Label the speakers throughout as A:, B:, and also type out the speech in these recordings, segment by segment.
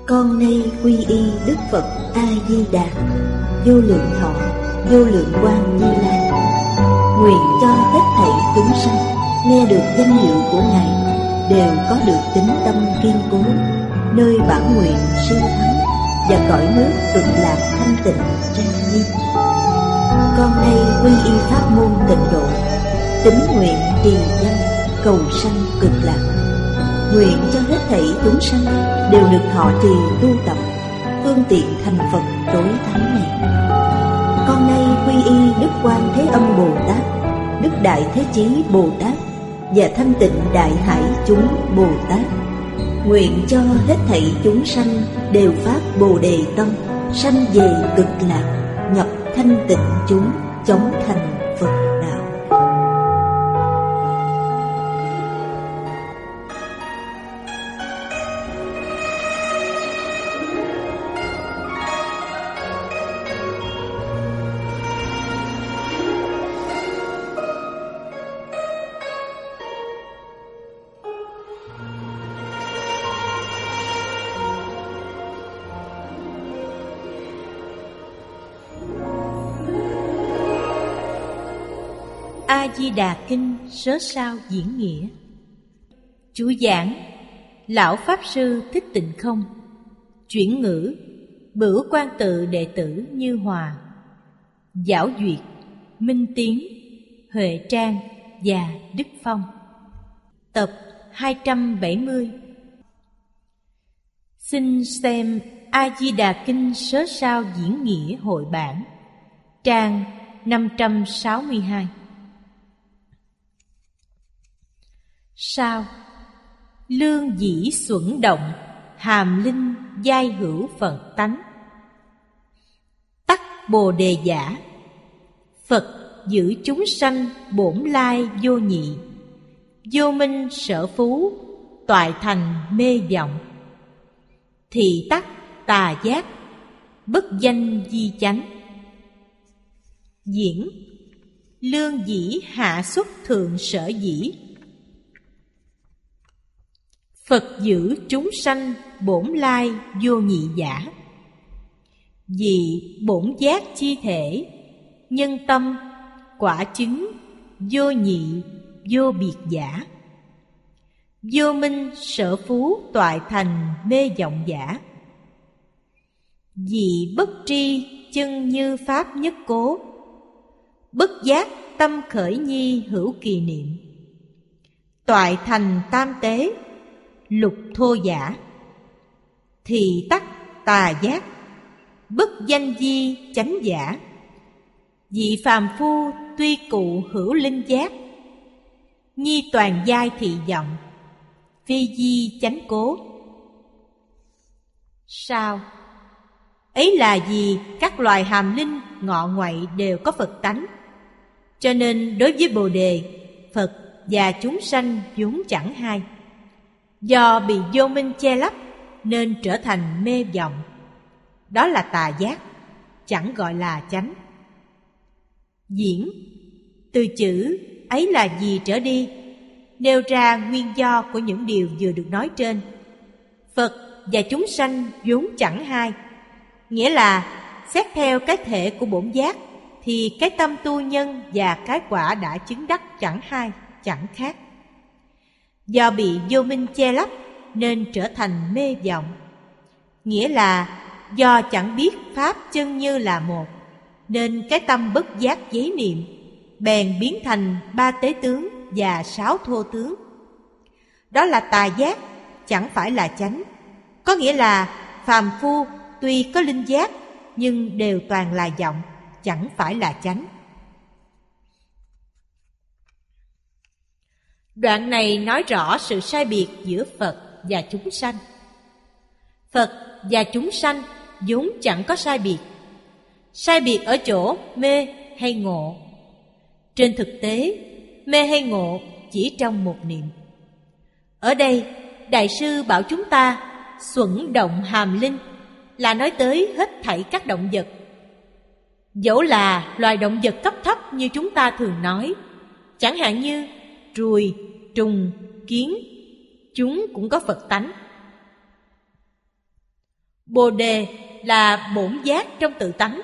A: Con nay quy y Đức Phật A Di Đà, vô lượng thọ, vô lượng quang Như Lai. Nguyện cho hết thảy chúng sanh nghe được danh hiệu của Ngài đều có được tín tâm kiên cố, nơi bản nguyện siêu thắng và cõi nước cực lạc thanh tịnh trang nghiêm. Con nay quy y pháp môn Tịnh độ, tín nguyện trì danh cầu sanh cực lạc. Nguyện cho hết thảy chúng sanh đều được thọ trì tu tập phương tiện thành Phật tối thắng này. Con nay quy y Đức Quan Thế Âm Bồ Tát, Đức Đại Thế Chí Bồ Tát và Thanh Tịnh Đại Hải chúng Bồ Tát. Nguyện cho hết thảy chúng sanh đều phát Bồ Đề tâm, sanh về cực lạc, nhập thanh tịnh chúng, chóng thành Phật đạo.
B: A Di Đà Kinh Sớ Sao Diễn Nghĩa. Chủ giảng Lão Pháp Sư Thích Tịnh Không. Chuyển ngữ Bửu Quan Tự đệ tử Như Hòa. Giảo duyệt Minh Tiến, Huệ Trang và Đức Phong. Tập 270. Xin xem A Di Đà Kinh Sớ Sao Diễn Nghĩa hội bản, trang 562. Sao lương dĩ xuẩn động, hàm linh giai hữu Phật tánh. Tắc Bồ Đề giả, Phật giữ chúng sanh bổn lai vô nhị, vô minh sở phú, toại thành mê vọng. Thị tắc tà giác, bất danh di chánh. Diễn lương dĩ hạ xuất thượng sở dĩ, Phật giữ chúng sanh bổn lai vô nhị giả. Vì bổn giác chi thể, nhân tâm, quả chứng, vô nhị, vô biệt giả. Vô minh sở phú toại thành mê vọng giả. Vì bất tri chân như pháp nhất cố, bất giác tâm khởi nhi hữu kỳ niệm. Toại thành tam tế, lục thô giả. Thì tắc tà giác, bất danh di chánh giả. Vị phàm phu tuy cụ hữu linh giác, nhi toàn giai thị vọng, phi di chánh cố. Sao? Ấy là vì các loài hàm linh ngọ ngoại đều có Phật tánh, cho nên đối với Bồ Đề, Phật và chúng sanh vốn chẳng hai. Do bị vô minh che lấp nên trở thành mê vọng. Đó là tà giác, chẳng gọi là chánh. Diễn từ chữ ấy là gì trở đi, nêu ra nguyên do của những điều vừa được nói trên. Phật và chúng sanh vốn chẳng hai, nghĩa là xét theo cái thể của bổn giác thì cái tâm tu nhân và cái quả đã chứng đắc chẳng hai, chẳng khác. Do bị vô minh che lấp nên trở thành mê vọng, nghĩa là do chẳng biết pháp chân như là một, nên cái tâm bất giác giấy niệm bèn biến thành 3 tế tướng và 6 thô tướng. Đó là tà giác, chẳng phải là chánh. Có nghĩa là phàm phu tuy có linh giác nhưng đều toàn là vọng, chẳng phải là chánh. Đoạn này nói rõ sự sai biệt giữa Phật và chúng sanh. Phật và chúng sanh vốn chẳng có sai biệt. Sai biệt ở chỗ mê hay ngộ. Trên thực tế, mê hay ngộ chỉ trong một niệm. Ở đây, Đại sư bảo chúng ta xuẩn động hàm linh là nói tới hết thảy các động vật. Dẫu là loài động vật cấp thấp như chúng ta thường nói, chẳng hạn như ruồi, trùng, kiến, chúng cũng có Phật tánh. Bồ đề là bổn giác trong tự tánh.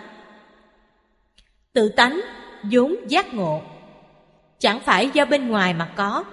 B: Tự tánh vốn giác ngộ, chẳng phải do bên ngoài mà có.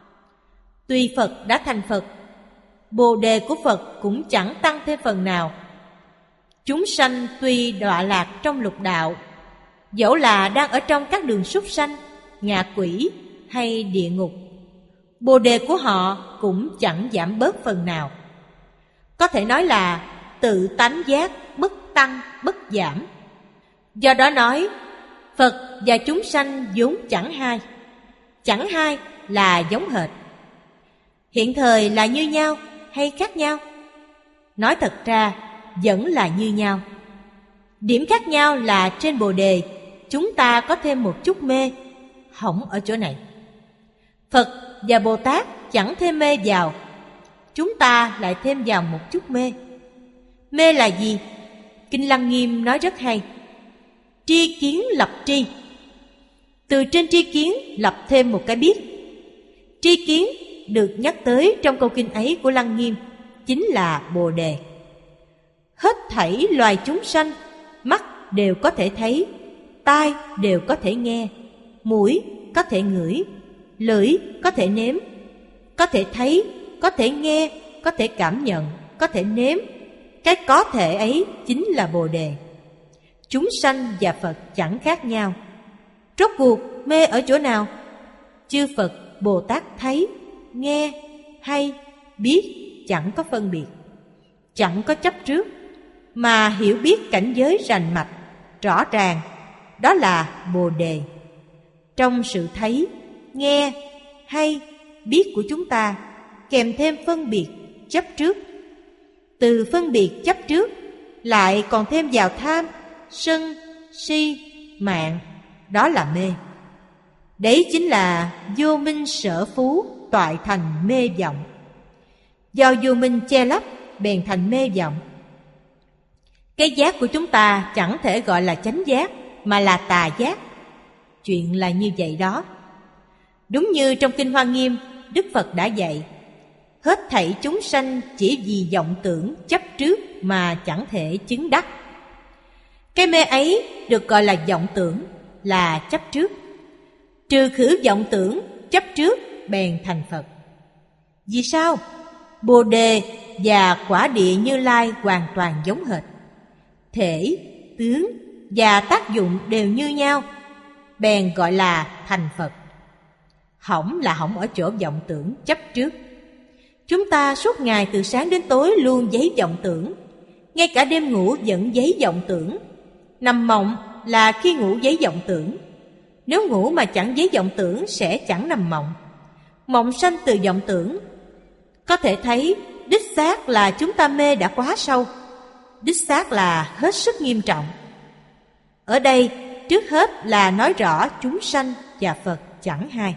B: Tuy Phật đã thành Phật, bồ đề của Phật cũng chẳng tăng thêm phần nào. Chúng sanh tuy đọa lạc trong lục đạo, dẫu là đang ở trong các đường súc sanh, ngạ quỷ hay địa ngục, bồ đề của họ cũng chẳng giảm bớt phần nào. Có thể nói là tự tánh giác bất tăng bất giảm. Do đó nói Phật và chúng sanh vốn chẳng hai. Chẳng hai là giống hệt. Hiện thời là như nhau hay khác nhau? Nói thật ra vẫn là như nhau. Điểm khác nhau là trên bồ đề chúng ta có thêm một chút mê, hỏng ở chỗ này. Phật và Bồ Tát chẳng thêm mê vào, chúng ta lại thêm vào một chút mê. Mê là gì? Kinh Lăng Nghiêm nói rất hay. Tri kiến lập tri. Từ trên tri kiến lập thêm một cái biết. Tri kiến được nhắc tới trong câu kinh ấy của Lăng Nghiêm chính là bồ đề. Hết thảy loài chúng sanh, mắt đều có thể thấy, tai đều có thể nghe, mũi có thể ngửi, lưỡi có thể nếm, có thể thấy, có thể nghe, có thể cảm nhận, có thể nếm. Cái có thể ấy chính là bồ đề. Chúng sanh và Phật chẳng khác nhau. Rốt cuộc mê ở chỗ nào? Chư Phật, Bồ Tát thấy, nghe, hay, biết chẳng có phân biệt, chẳng có chấp trước, mà hiểu biết cảnh giới rành mạch, rõ ràng. Đó là bồ đề. Trong sự thấy, nghe, hay, biết của chúng ta kèm thêm phân biệt, chấp trước. Từ phân biệt chấp trước lại còn thêm vào tham, sân, si, mạn. Đó là mê. Đấy chính là vô minh sở phú toại thành mê vọng. Do vô minh che lấp bèn thành mê vọng. Cái giác của chúng ta chẳng thể gọi là chánh giác, mà là tà giác. Chuyện là như vậy đó. Đúng như trong Kinh Hoa Nghiêm, Đức Phật đã dạy, hết thảy chúng sanh chỉ vì vọng tưởng chấp trước mà chẳng thể chứng đắc. Cái mê ấy được gọi là vọng tưởng, là chấp trước. Trừ khử vọng tưởng, chấp trước bèn thành Phật. Vì sao? Bồ đề và quả địa Như Lai hoàn toàn giống hệt. Thể, tướng và tác dụng đều như nhau, bèn gọi là thành Phật. Hỏng là hỏng ở chỗ vọng tưởng chấp trước. Chúng ta suốt ngày từ sáng đến tối luôn giấy vọng tưởng. Ngay cả đêm ngủ vẫn giấy vọng tưởng. Nằm mộng là khi ngủ giấy vọng tưởng. Nếu ngủ mà chẳng giấy vọng tưởng sẽ chẳng nằm mộng. Mộng sanh từ vọng tưởng. Có thể thấy đích xác là chúng ta mê đã quá sâu. Đích xác là hết sức nghiêm trọng. Ở đây trước hết là nói rõ chúng sanh và Phật chẳng hai.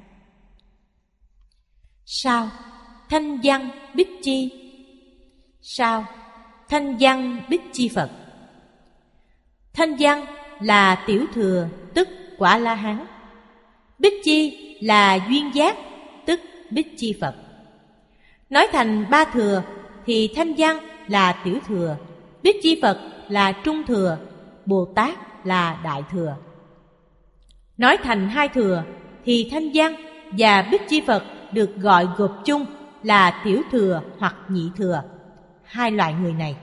B: Sao? Thanh văn bích chi. Sao? Thanh văn bích chi Phật. Thanh văn là tiểu thừa, tức quả La Hán. Bích chi là duyên giác, tức bích chi Phật. Nói thành ba thừa thì thanh văn là tiểu thừa, bích chi Phật là trung thừa, Bồ Tát là đại thừa. Nói thành hai thừa thì thanh văn và bích chi Phật được gọi gộp chung là tiểu thừa hoặc nhị thừa, hai loại người này.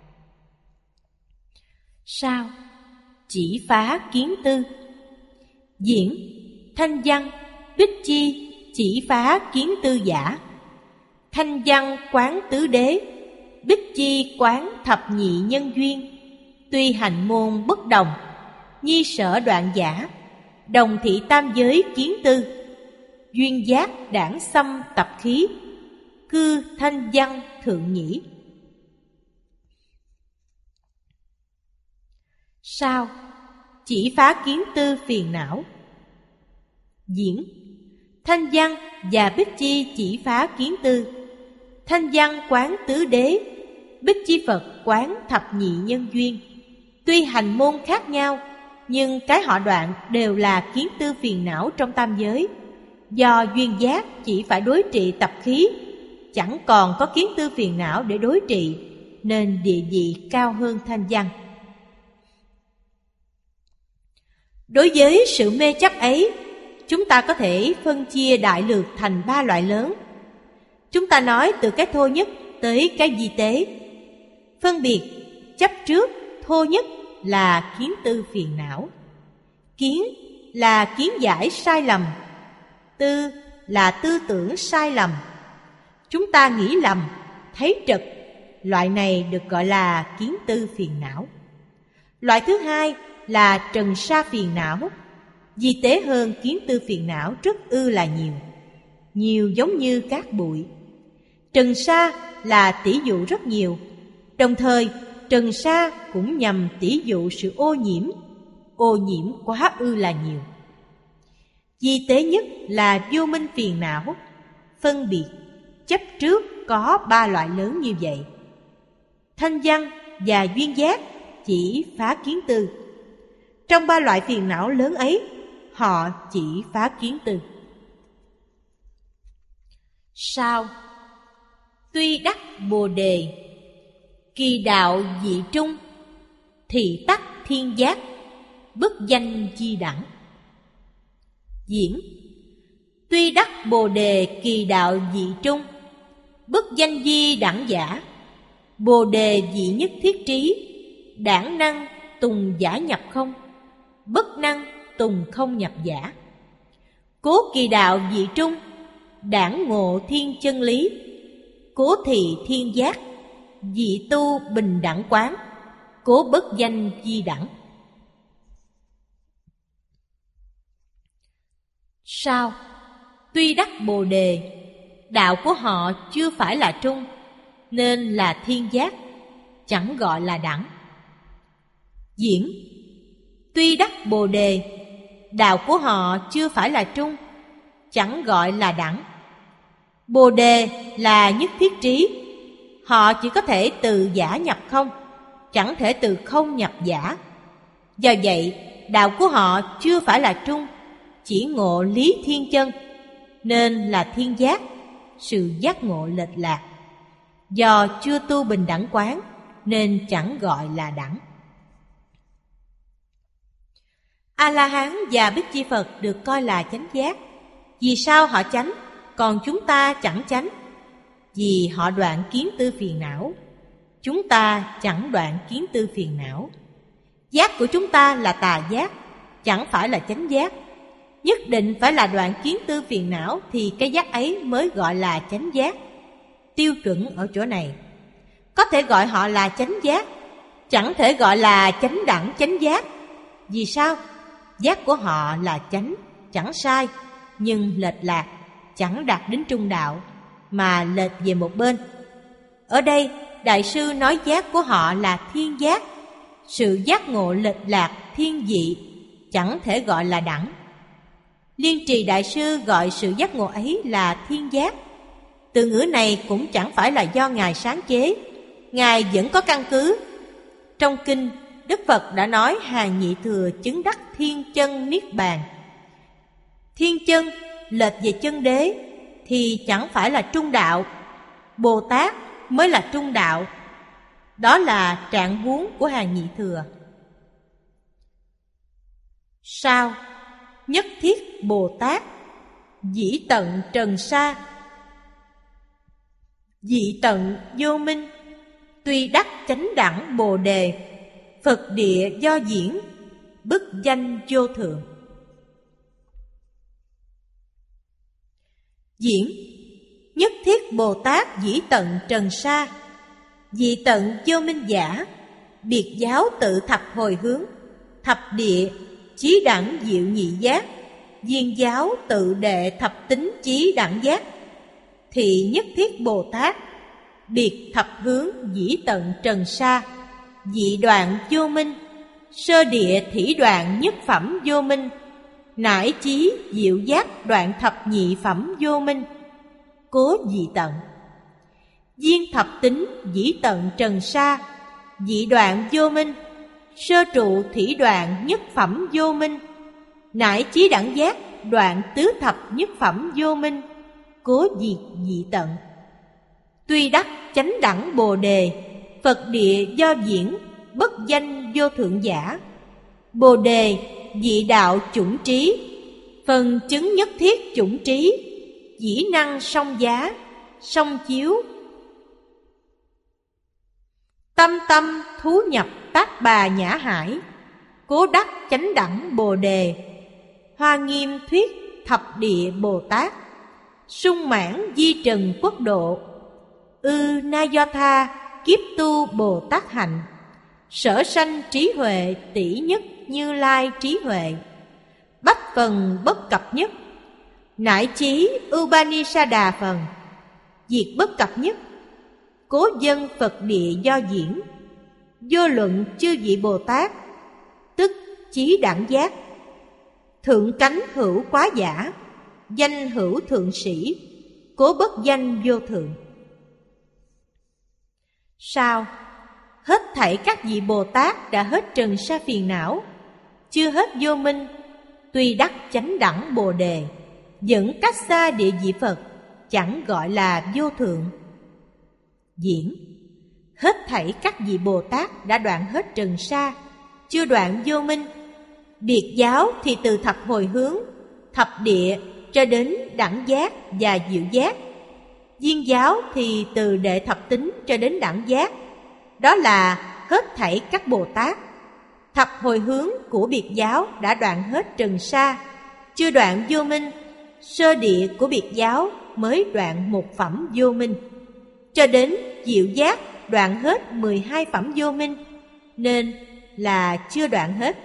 B: Sao? Chỉ phá kiến tư. Diễn thanh văn bích chi chỉ phá kiến tư giả. Thanh văn quán tứ đế, bích chi quán thập nhị nhân duyên. Tuy hành môn bất đồng, nhi sở đoạn giả. Đồng thị tam giới kiến tư, duyên giác đảng xâm tập khí. Cư thanh văn thượng nhĩ. Sao? Chỉ phá kiến tư phiền não. Diễn thanh văn và bích chi chỉ phá kiến tư. Thanh văn quán tứ đế, bích chi Phật quán thập nhị nhân duyên. Tuy hành môn khác nhau, nhưng cái họ đoạn đều là kiến tư phiền não trong tam giới. Do duyên giác chỉ phải đối trị tập khí, chẳng còn có kiến tư phiền não để đối trị, nên địa vị cao hơn thanh văn. Đối với sự mê chấp ấy, chúng ta có thể phân chia đại lược thành 3 loại lớn. Chúng ta nói từ cái thô nhất tới cái vi tế. Phân biệt, chấp trước, thô nhất là kiến tư phiền não. Kiến là kiến giải sai lầm. Tư là tư tưởng sai lầm. Chúng ta nghĩ lầm, thấy trật, loại này được gọi là kiến tư phiền não. Loại thứ hai là trần sa phiền não. Vi tế hơn kiến tư phiền não rất là nhiều. Nhiều giống như cát bụi. Trần sa là tỷ dụ rất nhiều. Đồng thời, trần sa cũng nhằm tỷ dụ sự ô nhiễm. Ô nhiễm quá là nhiều. Vi tế nhất là vô minh phiền não. Phân biệt, chấp trước có 3 loại lớn như vậy. Thanh văn và duyên giác chỉ phá kiến tư. Trong 3 loại phiền não lớn ấy, họ chỉ phá kiến tư. Sao? Tuy đắc Bồ đề, kỳ đạo dị trung, thị tắc thiên giác, bất danh chi đẳng. Diễn: tuy đắc Bồ đề kỳ đạo dị trung, bất danh di đẳng giả. Bồ đề dị nhất thiết trí, đẳng năng tùng giả nhập không, bất năng tùng không nhập giả. Cố kỳ đạo dị trung, đẳng ngộ thiên chân lý. Cố thị thiên giác, dị tu bình đẳng quán. Cố bất danh di đẳng. Sao? Tuy đắc Bồ đề, đạo của họ chưa phải là trung, nên là thiên giác, chẳng gọi là đẳng. Diễn: tuy đắc Bồ đề, đạo của họ chưa phải là trung, chẳng gọi là đẳng. Bồ đề là nhất thiết trí. Họ chỉ có thể từ giả nhập không, chẳng thể từ không nhập giả. Do vậy, đạo của họ chưa phải là trung, chỉ ngộ lý thiên chân, nên là thiên giác, sự giác ngộ lệch lạc. Do chưa tu bình đẳng quán, nên chẳng gọi là đẳng. A-la-hán và Bích Chi Phật được coi là chánh giác. Vì sao họ chánh, còn chúng ta chẳng chánh? Vì họ đoạn kiến tư phiền não. Chúng ta chẳng đoạn kiến tư phiền não. Giác của chúng ta là tà giác, chẳng phải là chánh giác. Nhất định phải là đoạn kiến tư phiền não thì cái giác ấy mới gọi là chánh giác. Tiêu chuẩn ở chỗ này. Có thể gọi họ là chánh giác, chẳng thể gọi là chánh đẳng chánh giác. Vì sao? Giác của họ là chánh, chẳng sai, nhưng lệch lạc, chẳng đạt đến trung đạo, mà lệch về một bên. Ở đây, Đại sư nói giác của họ là thiên giác. Sự giác ngộ lệch lạc thiên dị, chẳng thể gọi là đẳng. Liên Trì Đại sư gọi sự giác ngộ ấy là thiên giác. Từ ngữ này cũng chẳng phải là do Ngài sáng chế, Ngài vẫn có căn cứ. Trong kinh, Đức Phật đã nói Hàng Nhị Thừa chứng đắc thiên chân niết bàn. Thiên chân lệch về chân đế thì chẳng phải là trung đạo. Bồ Tát mới là trung đạo. Đó là trạng huống của Hàng Nhị Thừa. Sao? Nhất thiết Bồ Tát, dĩ tận trần sa, dị tận vô minh, tuy đắc chánh đẳng Bồ đề, Phật địa do diễn, bức danh vô thượng. Diễn: nhất thiết Bồ Tát dĩ tận trần sa, dị tận vô minh giả, biệt giáo tự thập hồi hướng, thập địa chí đẳng diệu nhị giác, viên giáo tự đệ thập tính chí đẳng giác. Thì nhất thiết Bồ Tát biệt thập hướng dĩ tận trần sa, dị đoạn vô minh, sơ địa thỉ đoạn nhất phẩm vô minh, nải chí diệu giác đoạn thập nhị phẩm vô minh. Cố dị tận. Viên thập tính dĩ tận trần sa, dị đoạn vô minh, sơ trụ thỉ đoạn nhất phẩm vô minh, nải chí đẳng giác đoạn tứ thập nhất phẩm vô minh. Cố diệt dị tận. Tuy đắc chánh đẳng Bồ đề, Phật địa do diễn, bất danh vô thượng giả. Bồ đề dị đạo chủng trí, phần chứng nhất thiết chủng trí. Dĩ năng song giá, song chiếu. Tâm tâm thú nhập tác bà nhã hải, cố đắc chánh đẳng bồ đề. Hoa nghiêm thuyết thập địa Bồ Tát, sung mãn di trần quốc độ. Na do tha kiếp tu Bồ Tát hạnh, sở sanh trí huệ tỷ nhất Như Lai trí huệ. Bách phần bất cập nhất, nải chí Upanishada phần. Diệt bất cập nhất, cố dân Phật địa do diễn. Vô luận chư vị Bồ Tát, tức chí đẳng giác. Thượng cánh hữu quá giả, danh hữu thượng sĩ, cố bất danh vô thượng. Sao? Hết thảy các vị Bồ Tát đã hết trần sa phiền não, chưa hết vô minh, tuy đắc chánh đẳng bồ đề, vẫn cách xa địa vị Phật, chẳng gọi là vô thượng. Diễn: hết thảy các vị Bồ Tát đã đoạn hết trần sa, chưa đoạn vô minh. Biệt giáo thì từ thập hồi hướng, thập địa cho đến đẳng giác và diệu giác. Viên giáo thì từ đệ thập tính cho đến đẳng giác, đó là hết thảy các Bồ Tát. Thập hồi hướng của biệt giáo đã đoạn hết trần sa, chưa đoạn vô minh. Sơ địa của biệt giáo mới đoạn một phẩm vô minh, cho đến diệu giác đoạn hết 12 phẩm vô minh, nên là chưa đoạn hết.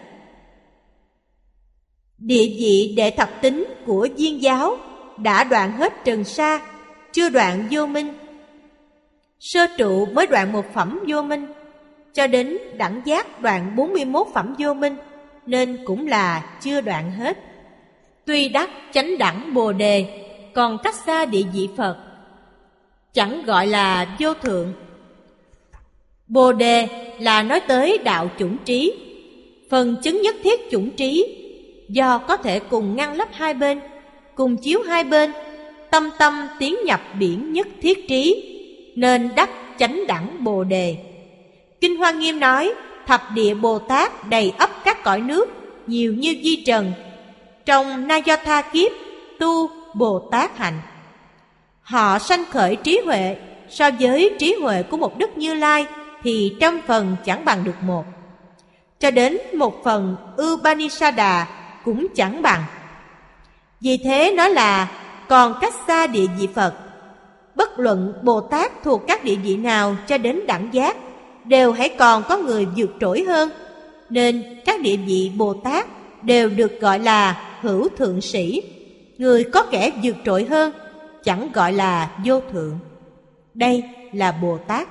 B: Địa vị đệ thập tính của viên giáo đã đoạn hết trần sa, chưa đoạn vô minh. Sơ trụ mới đoạn một phẩm vô minh, cho đến đẳng giác đoạn 41 phẩm vô minh, nên cũng là chưa đoạn hết. Tuy đắc chánh đẳng bồ đề, còn cách xa địa vị Phật, chẳng gọi là vô thượng. Bồ đề là nói tới đạo chủng trí, phần chứng nhất thiết chủng trí, do có thể cùng ngăn lấp hai bên, cùng chiếu hai bên, tâm tâm tiến nhập biển nhất thiết trí, nên đắc chánh đẳng bồ đề. Kinh Hoa Nghiêm nói, thập địa Bồ Tát đầy ắp các cõi nước, nhiều như di trần, trong na do tha kiếp tu Bồ Tát hạnh. Họ sanh khởi trí huệ, so với trí huệ của một Đức Như Lai thì trăm phần chẳng bằng được một, cho đến một phần Upanishada cũng chẳng bằng. Vì thế nói là còn cách xa địa vị Phật. Bất luận Bồ Tát thuộc các địa vị nào cho đến đẳng giác, đều hãy còn có người vượt trội hơn, nên các địa vị Bồ Tát đều được gọi là hữu thượng sĩ. Người có kẻ vượt trội hơn, chẳng gọi là vô thượng. Đây là Bồ Tát.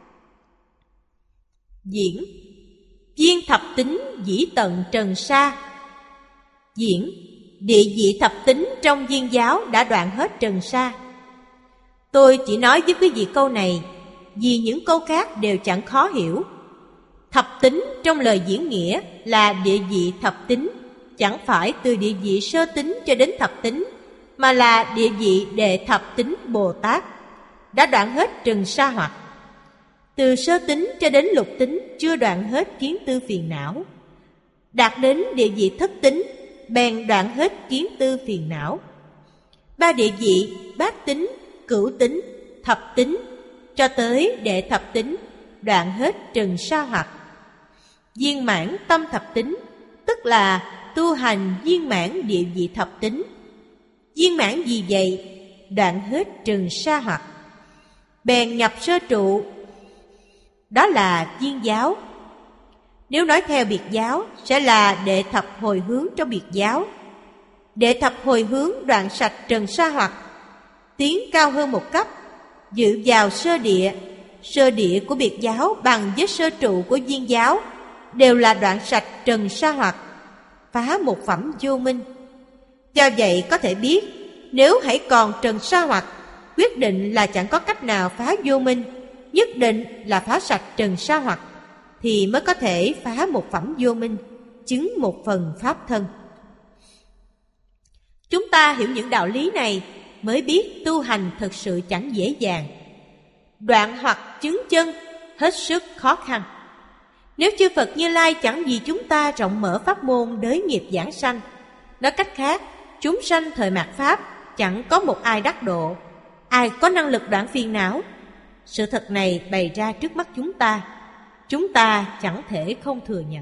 B: Diễn: viên thập tính dĩ tận trần sa. Diễn: địa vị thập tính trong viên giáo đã đoạn hết trần sa. Tôi chỉ nói với quý vị câu này, vì những câu khác đều chẳng khó hiểu. Thập tính trong lời diễn nghĩa là địa vị thập tính, chẳng phải từ địa vị sơ tính cho đến thập tính, mà là địa vị đệ thập tính Bồ Tát, đã đoạn hết trần sa hoặc. Từ sơ tính cho đến lục tính chưa đoạn hết kiến tư phiền não. Đạt đến địa vị thất tính, bèn đoạn hết kiến tư phiền não. Ba địa vị bát tính, cửu tính, thập tính cho tới đệ thập tính đoạn hết trần sa hoặc. Viên mãn tâm thập tính, tức là tu hành viên mãn địa vị thập tính. Viên mãn gì vậy? Đoạn hết trần sa hoặc, bèn nhập sơ trụ, đó là viên giáo. Nếu nói theo biệt giáo, sẽ là đệ thập hồi hướng trong biệt giáo. Đệ thập hồi hướng đoạn sạch trần sa hoặc, tiến cao hơn một cấp, dự vào sơ địa. Sơ địa của biệt giáo bằng với sơ trụ của viên giáo, đều là đoạn sạch trần sa hoặc, phá một phẩm vô minh. Do vậy có thể biết, nếu hãy còn trần sa hoặc, quyết định là chẳng có cách nào phá vô minh, nhất định là phá sạch trần sa hoặc, thì mới có thể phá một phẩm vô minh, chứng một phần pháp thân. Chúng ta hiểu những đạo lý này mới biết tu hành thật sự chẳng dễ dàng. Đoạn hoặc chứng chân hết sức khó khăn. Nếu chư Phật Như Lai chẳng vì chúng ta rộng mở pháp môn đới nghiệp giảng sanh, nói cách khác, chúng sanh thời mạt Pháp chẳng có một ai đắc độ, ai có năng lực đoạn phiền não. Sự thật này bày ra trước mắt chúng ta chẳng thể không thừa nhận.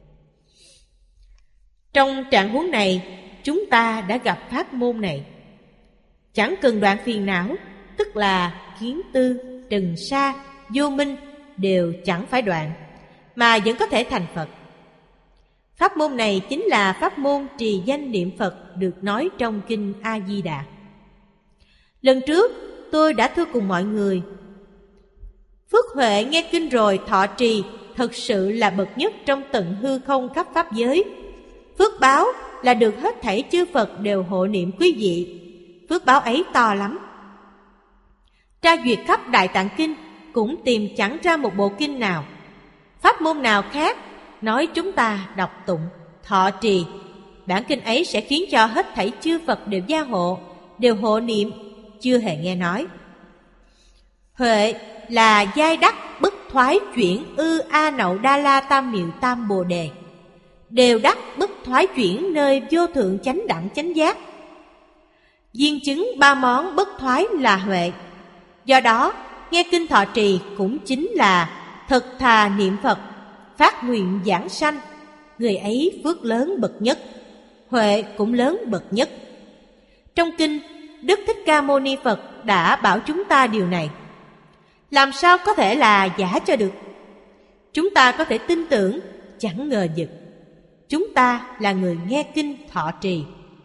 B: Trong trạng huống này, chúng ta đã gặp pháp môn này. Chẳng cần đoạn phiền não, tức là kiến tư, trần sa, vô minh đều chẳng phải đoạn, mà vẫn có thể thành Phật. Pháp môn này chính là pháp môn trì danh niệm Phật được nói trong Kinh A-di-đà. Lần trước tôi đã thưa cùng mọi người, phước huệ nghe kinh rồi thọ trì thật sự là bậc nhất trong tận hư không khắp pháp giới. Phước báo là được hết thảy chư Phật đều hộ niệm quý vị. Phước báo ấy to lắm. Tra duyệt khắp Đại Tạng Kinh cũng tìm chẳng ra một bộ kinh nào, pháp môn nào khác nói chúng ta đọc tụng, thọ trì. Bản kinh ấy sẽ khiến cho hết thảy chư Phật đều gia hộ, đều hộ niệm, chưa hề nghe nói. Huệ là giai đắc bất thoái chuyển ư a nậu đa la tam miệu tam bồ đề, đều đắc bất thoái chuyển nơi vô thượng chánh đẳng chánh giác. Viên chứng ba món bất thoái là huệ. Do đó nghe kinh thọ trì cũng chính là thật thà niệm Phật, phát nguyện giảng sanh. Người ấy phước lớn bậc nhất, huệ cũng lớn bậc nhất. Trong kinh, Đức Thích Ca Mâu Ni Phật đã bảo chúng ta điều này. Làm sao có thể là giả cho được? Chúng ta có thể tin tưởng, chẳng ngờ vực. Chúng ta là người nghe kinh thọ trì.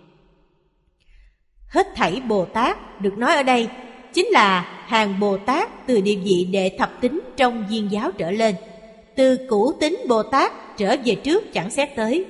B: Hết thảy Bồ Tát được nói ở đây chính là hàng Bồ Tát từ địa vị đệ thập tính trong Viên giáo trở lên. Từ cửu tính Bồ Tát trở về trước chẳng xét tới.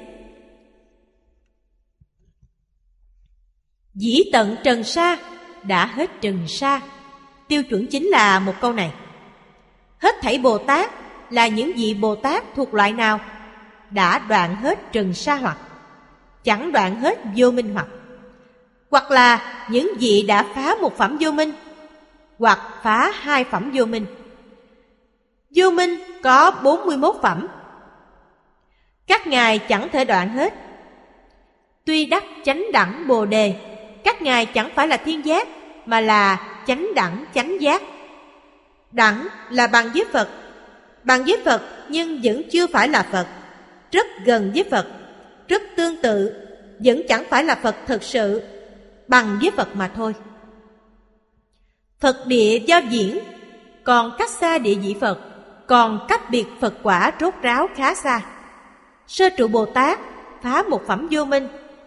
B: Dĩ tận trần sa, đã hết trần sa. Tiêu chuẩn chính là một câu này. Hết thảy Bồ Tát là những vị Bồ Tát thuộc loại nào? Đã đoạn hết trần sa hoặc, chẳng đoạn hết vô minh hoặc là những vị đã phá một phẩm vô minh, hoặc phá hai phẩm vô minh. Vô minh có 41 phẩm, các ngài chẳng thể đoạn hết. Tuy đắc chánh đẳng Bồ đề, các ngài chẳng phải là thiên giác, mà là chánh đẳng chánh giác. Đẳng là bằng với Phật, bằng với Phật nhưng vẫn chưa phải là Phật, rất gần với Phật, rất tương tự, vẫn chẳng phải là Phật thực sự, bằng với Phật mà thôi. Phật địa giao diễn, còn cách xa địa vị Phật, còn cách biệt Phật quả rốt ráo khá xa. Sơ trụ Bồ Tát phá một phẩm vô minh,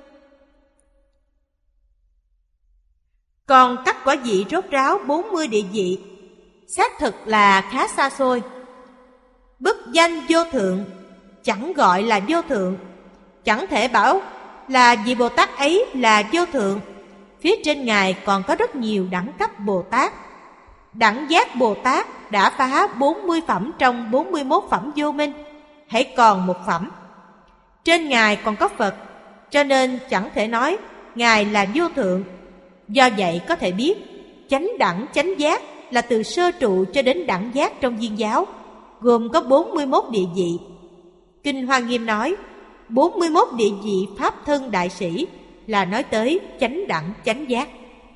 B: còn cách quả vị rốt ráo 40 địa vị, xác thực là khá xa xôi. Bức danh vô thượng, chẳng gọi là vô thượng, chẳng thể bảo là vị Bồ Tát ấy là vô thượng. Phía trên ngài còn có rất nhiều đẳng cấp Bồ Tát. Đẳng giác Bồ Tát đã phá 40 phẩm trong 41 phẩm vô minh, hãy còn một phẩm. Trên ngài còn có Phật, cho nên chẳng thể nói ngài là vô thượng. Do vậy có thể biết chánh đẳng chánh giác là từ sơ trụ cho đến đẳng giác trong Viên giáo, gồm có 41 địa vị. Kinh Hoa Nghiêm nói 41 địa vị pháp thân đại sĩ là nói tới chánh đẳng chánh giác.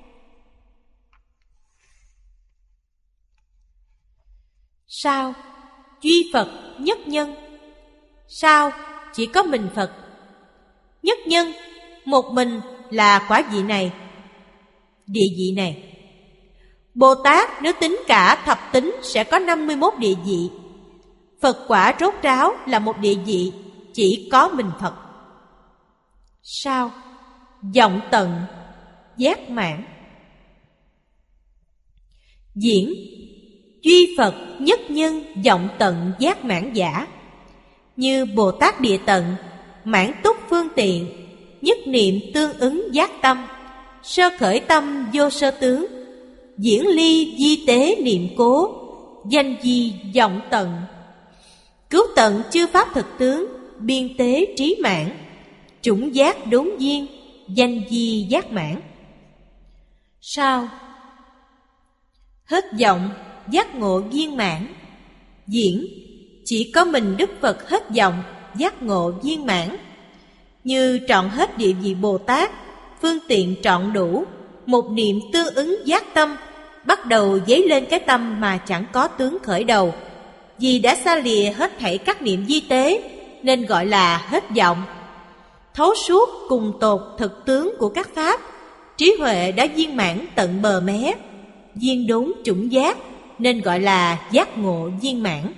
B: Sao? Duy Phật nhất nhân. Sao? Chỉ có mình Phật. Nhất nhân, một mình là quả vị này, địa vị này. Bồ Tát nếu tính cả thập tính sẽ có 51 địa vị. Phật quả rốt ráo là một địa vị, chỉ có mình Phật. Sao? Vọng tận, giác mãn. Diễn, duy Phật nhất nhân vọng tận giác mãn giả. Như Bồ Tát địa tận, mãn túc phương tiện, nhất niệm tương ứng giác tâm, sơ khởi tâm vô sơ tướng, diễn ly di tế niệm cố, danh di vọng tận, cứu tận chư pháp thực tướng, biên tế trí mãn, chủng giác đốn viên, danh di giác mãn. Sao? Hết vọng, giác ngộ viên mãn. Diễn chỉ có mình Đức Phật hết vọng, giác ngộ viên mãn. Như trọn hết địa vị Bồ Tát, phương tiện trọn đủ, một niệm tương ứng giác tâm, bắt đầu dấy lên cái tâm mà chẳng có tướng khởi đầu. Vì đã xa lìa hết thảy các niệm vi tế, nên gọi là hết vọng. Thấu suốt cùng tột thực tướng của các pháp, trí huệ đã viên mãn tận bờ mé, viên đốn chủng giác, nên gọi là giác ngộ viên mãn.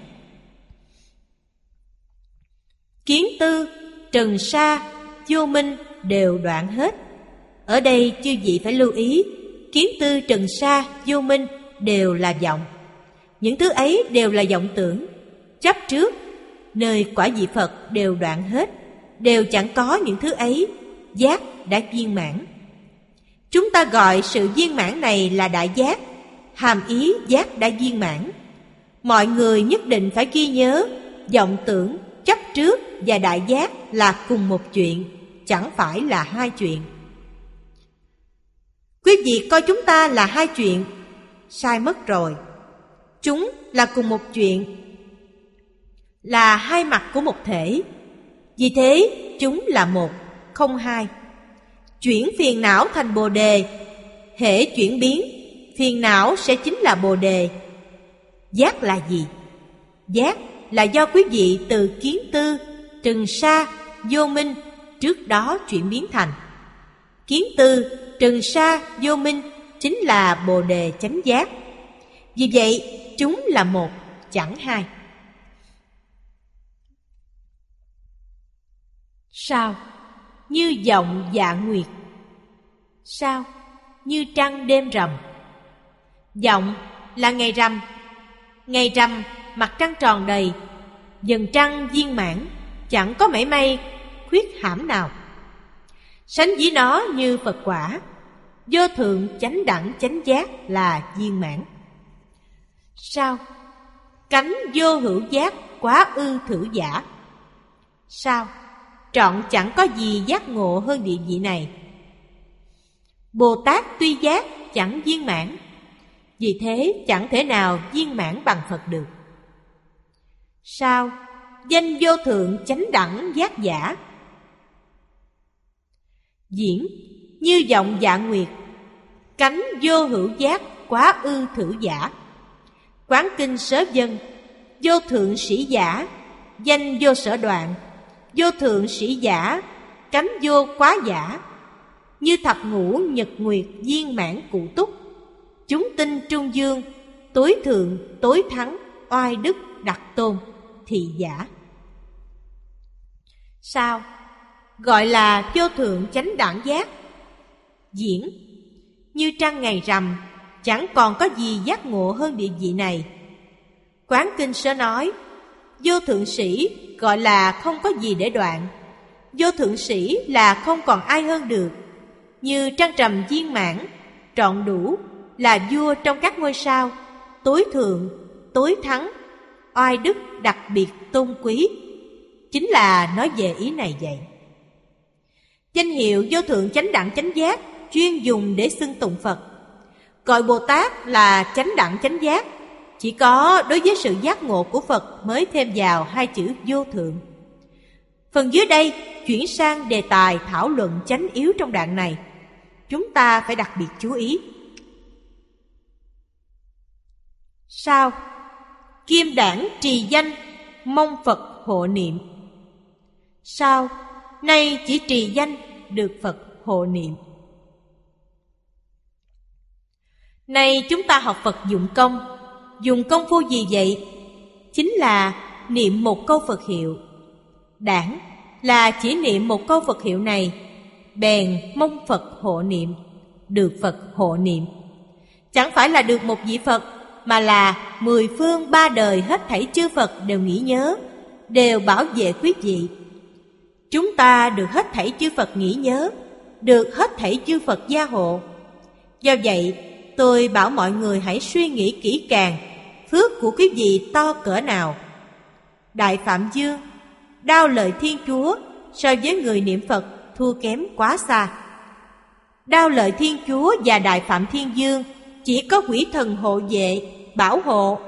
B: Kiến tư, trần sa, vô minh đều đoạn hết. Ở đây chư vị phải lưu ý, kiến tư, trần sa, vô minh đều là vọng. Những thứ ấy đều là vọng tưởng, chấp trước, nơi quả vị Phật đều đoạn hết, đều chẳng có những thứ ấy, giác đã viên mãn. Chúng ta gọi sự viên mãn này là đại giác, hàm ý giác đã viên mãn. Mọi người nhất định phải ghi nhớ, vọng tưởng, chấp trước và đại giác là cùng một chuyện, chẳng phải là hai chuyện. Quý vị coi chúng ta là hai chuyện, sai mất rồi. Chúng là cùng một chuyện, là hai mặt của một thể. Vì thế chúng là một, không hai. Chuyển phiền não thành bồ đề, hễ chuyển biến, phiền não sẽ chính là bồ đề. Giác là gì? Giác là do quý vị từ kiến tư, trần sa, vô minh trước đó chuyển biến thành. Kiến tư, trần sa, vô minh chính là bồ đề chánh giác. Vì vậy chúng là một, chẳng hai. Sao? Như vọng dạ nguyệt. Sao? Như trăng đêm rằm. Vọng là ngày rằm. Ngày rằm mặt trăng tròn đầy, dần trăng viên mãn, chẳng có mảy may khuyết hãm nào. Sánh với nó như Phật quả, vô thượng chánh đẳng chánh giác là viên mãn. Sao? Cánh vô hữu giác quá ư thử giả. Sao? Trọn chẳng có gì giác ngộ hơn địa vị này. Bồ Tát tuy giác chẳng viên mãn, vì thế chẳng thể nào viên mãn bằng Phật được. Sao? Danh vô thượng chánh đẳng giác giả. Diễn như vọng dạ nguyệt, cánh vô hữu giác quá ư thử giả. Quán kinh sớ dân, vô thượng sĩ giả, danh vô sở đoạn, vô thượng sĩ giả, cánh vô quá giả. Như thập ngũ nhật nguyệt viên mãn cụ túc, chúng tinh trung dương, tối thượng tối thắng, oai đức đặc tôn, thị giả. Sao? Gọi là vô thượng chánh đẳng giác. Diễn như trăng ngày rằm, chẳng còn có gì giác ngộ hơn địa vị này. Quán kinh sớ nói, vô thượng sĩ gọi là không có gì để đoạn. Vô thượng sĩ là không còn ai hơn được. Như trăng rằm viên mãn, trọn đủ, là vua trong các ngôi sao, tối thượng, tối thắng, oai đức đặc biệt tôn quý. Chính là nói về ý này vậy. Danh hiệu vô thượng chánh đẳng chánh giác chuyên dùng để xưng tụng Phật. Gọi Bồ Tát là chánh đẳng chánh giác, chỉ có đối với sự giác ngộ của Phật mới thêm vào hai chữ vô thượng. Phần dưới đây chuyển sang đề tài thảo luận chánh yếu trong đoạn này. Chúng ta phải đặc biệt chú ý. Sao? Kim đản trì danh, mong Phật hộ niệm. Sao? Nay chỉ trì danh được Phật hộ niệm. Nay chúng ta học Phật dụng công. Dùng công phu gì vậy? Chính là niệm một câu Phật hiệu. Đản là chỉ niệm một câu Phật hiệu này, bèn mong Phật hộ niệm, được Phật hộ niệm. Chẳng phải là được một vị Phật, mà là 10 phương 3 đời hết thảy chư Phật đều nghĩ nhớ, đều bảo vệ quý vị. Chúng ta được hết thảy chư Phật nghĩ nhớ, được hết thảy chư Phật gia hộ. Do vậy, tôi bảo mọi người hãy suy nghĩ kỹ càng, phước của quý vị to cỡ nào. Đại Phạm Dương, đao lợi Thiên Chúa so với người niệm Phật thua kém quá xa. Đao lợi Thiên Chúa và Đại Phạm Thiên Dương chỉ có quỷ thần hộ vệ, bảo hộ,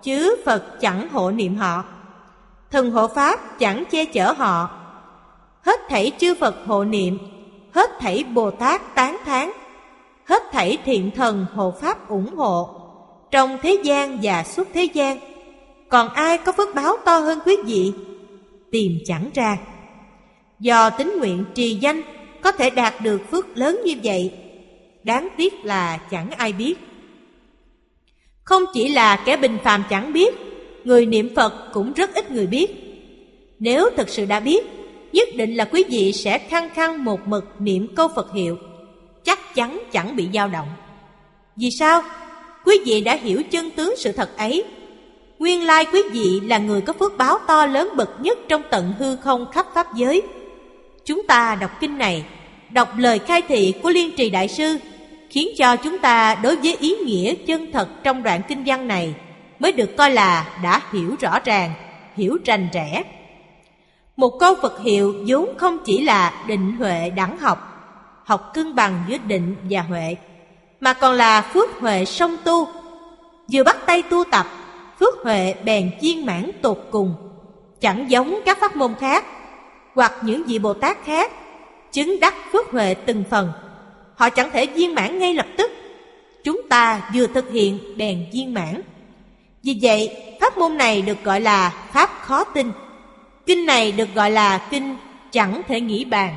B: chứ Phật chẳng hộ niệm họ. Thần hộ Pháp chẳng che chở họ. Hết thảy chư Phật hộ niệm, hết thảy Bồ Tát tán thán, hết thảy thiện thần hộ Pháp ủng hộ, trong thế gian và suốt thế gian. Còn ai có phước báo to hơn quý vị? Tìm chẳng ra. Do tín nguyện trì danh có thể đạt được phước lớn như vậy, đáng tiếc là chẳng ai biết. Không chỉ là kẻ bình phàm chẳng biết, người niệm Phật cũng rất ít người biết. Nếu thực sự đã biết, nhất định là quý vị sẽ khăng khăng một mực niệm câu Phật hiệu, chắc chắn chẳng bị dao động. Vì sao? Quý vị đã hiểu chân tướng sự thật ấy. Nguyên lai quý vị là người có phước báo to lớn bậc nhất trong tận hư không khắp pháp giới. Chúng ta đọc kinh này, đọc lời khai thị của Liên Trì Đại Sư, khiến cho chúng ta đối với ý nghĩa chân thật trong đoạn kinh văn này mới được coi là đã hiểu rõ ràng, hiểu rành rẽ. Một câu Phật hiệu vốn không chỉ là định huệ đẳng học, học cân bằng giữa định và huệ, mà còn là phước huệ song tu. Vừa bắt tay tu tập, phước huệ bèn viên mãn tột cùng, chẳng giống các pháp môn khác hoặc những vị Bồ Tát khác chứng đắc phước huệ từng phần. Họ chẳng thể viên mãn ngay lập tức. Chúng ta vừa thực hiện bèn viên mãn. Vì vậy, pháp môn này được gọi là pháp khó tin. Kinh này được gọi là kinh chẳng thể nghĩ bàn.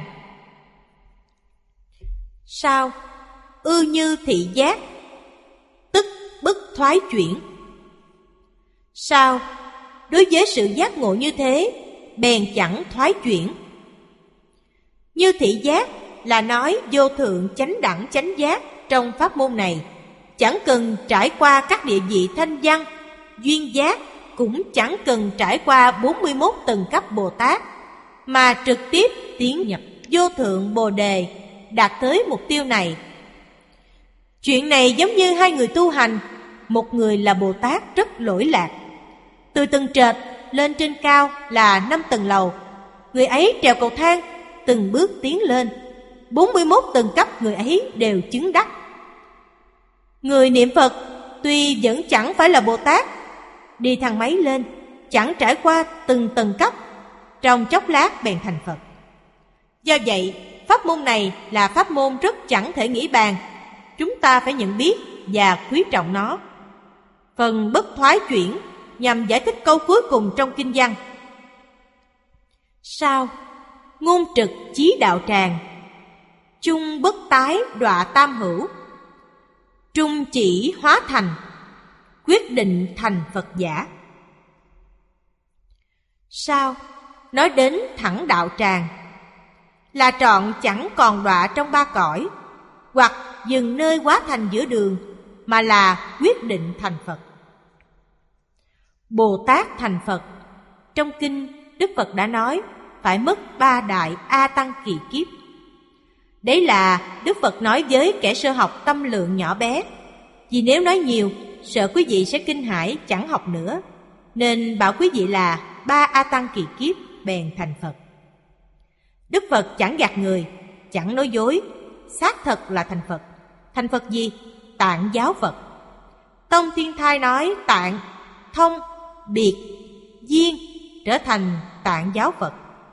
B: Sao? Ư như thị giác, tức bất thoái chuyển. Sao? Đối với sự giác ngộ như thế, bèn chẳng thoái chuyển. Như thị giác là nói vô thượng chánh đẳng chánh giác trong pháp môn này, chẳng cần trải qua các địa vị thanh văn, duyên giác, cũng chẳng cần trải qua 41 tầng cấp Bồ Tát, mà trực tiếp tiến nhập vô thượng Bồ Đề, đạt tới mục tiêu này. Chuyện này giống như hai người tu hành. Một người là Bồ Tát rất lỗi lạc, từ tầng trệt lên trên cao là 5 tầng lầu. Người ấy trèo cầu thang, từng bước tiến lên, 41 tầng cấp người ấy đều chứng đắc. Người niệm Phật tuy vẫn chẳng phải là Bồ Tát, đi thang máy lên, chẳng trải qua từng tầng cấp, trong chốc lát bèn thành Phật. Do vậy, pháp môn này là pháp môn rất chẳng thể nghĩ bàn. Chúng ta phải nhận biết và quý trọng nó. Phần bất thoái chuyển nhằm giải thích câu cuối cùng trong kinh văn. Sao? Ngôn trực chí đạo tràng, chung bất tái đọa tam hữu, trung chỉ hóa thành, quyết định thành Phật giả. Sao? Nói đến thẳng đạo tràng, là trọn chẳng còn đọa trong ba cõi, hoặc dừng nơi hóa thành giữa đường, mà là quyết định thành Phật. Bồ Tát thành Phật, trong kinh Đức Phật đã nói phải mất 3 đại A Tăng kỳ kiếp. Đấy là Đức Phật nói với kẻ sơ học tâm lượng nhỏ bé, vì nếu nói nhiều sợ quý vị sẽ kinh hãi chẳng học nữa, nên bảo quý vị là 3 A Tăng kỳ kiếp bèn thành Phật. Đức Phật chẳng gạt người, chẳng nói dối, xác thật là thành Phật. Thành Phật gì? Tạng giáo Phật. Tông Thiên Thai nói tạng, thông, biệt, duyên trở thành tạng giáo Phật.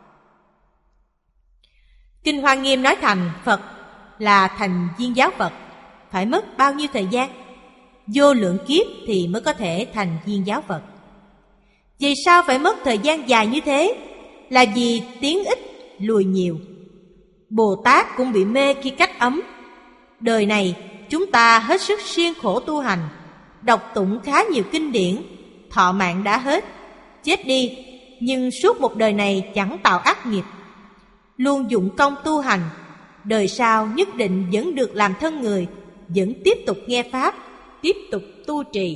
B: Kinh Hoa Nghiêm nói thành Phật là thành viên giáo Phật, phải mất bao nhiêu thời gian? Vô lượng kiếp thì mới có thể thành viên giáo Phật. Vì sao phải mất thời gian dài như thế? Là vì tiến ít lùi nhiều. Bồ Tát cũng bị mê khi cách ấm. Đời này chúng ta hết sức siêng khổ tu hành, đọc tụng khá nhiều kinh điển, thọ mạng đã hết, chết đi, nhưng suốt một đời này chẳng tạo ác nghiệp, luôn dụng công tu hành, đời sau nhất định vẫn được làm thân người, vẫn tiếp tục nghe Pháp, tiếp tục tu trì.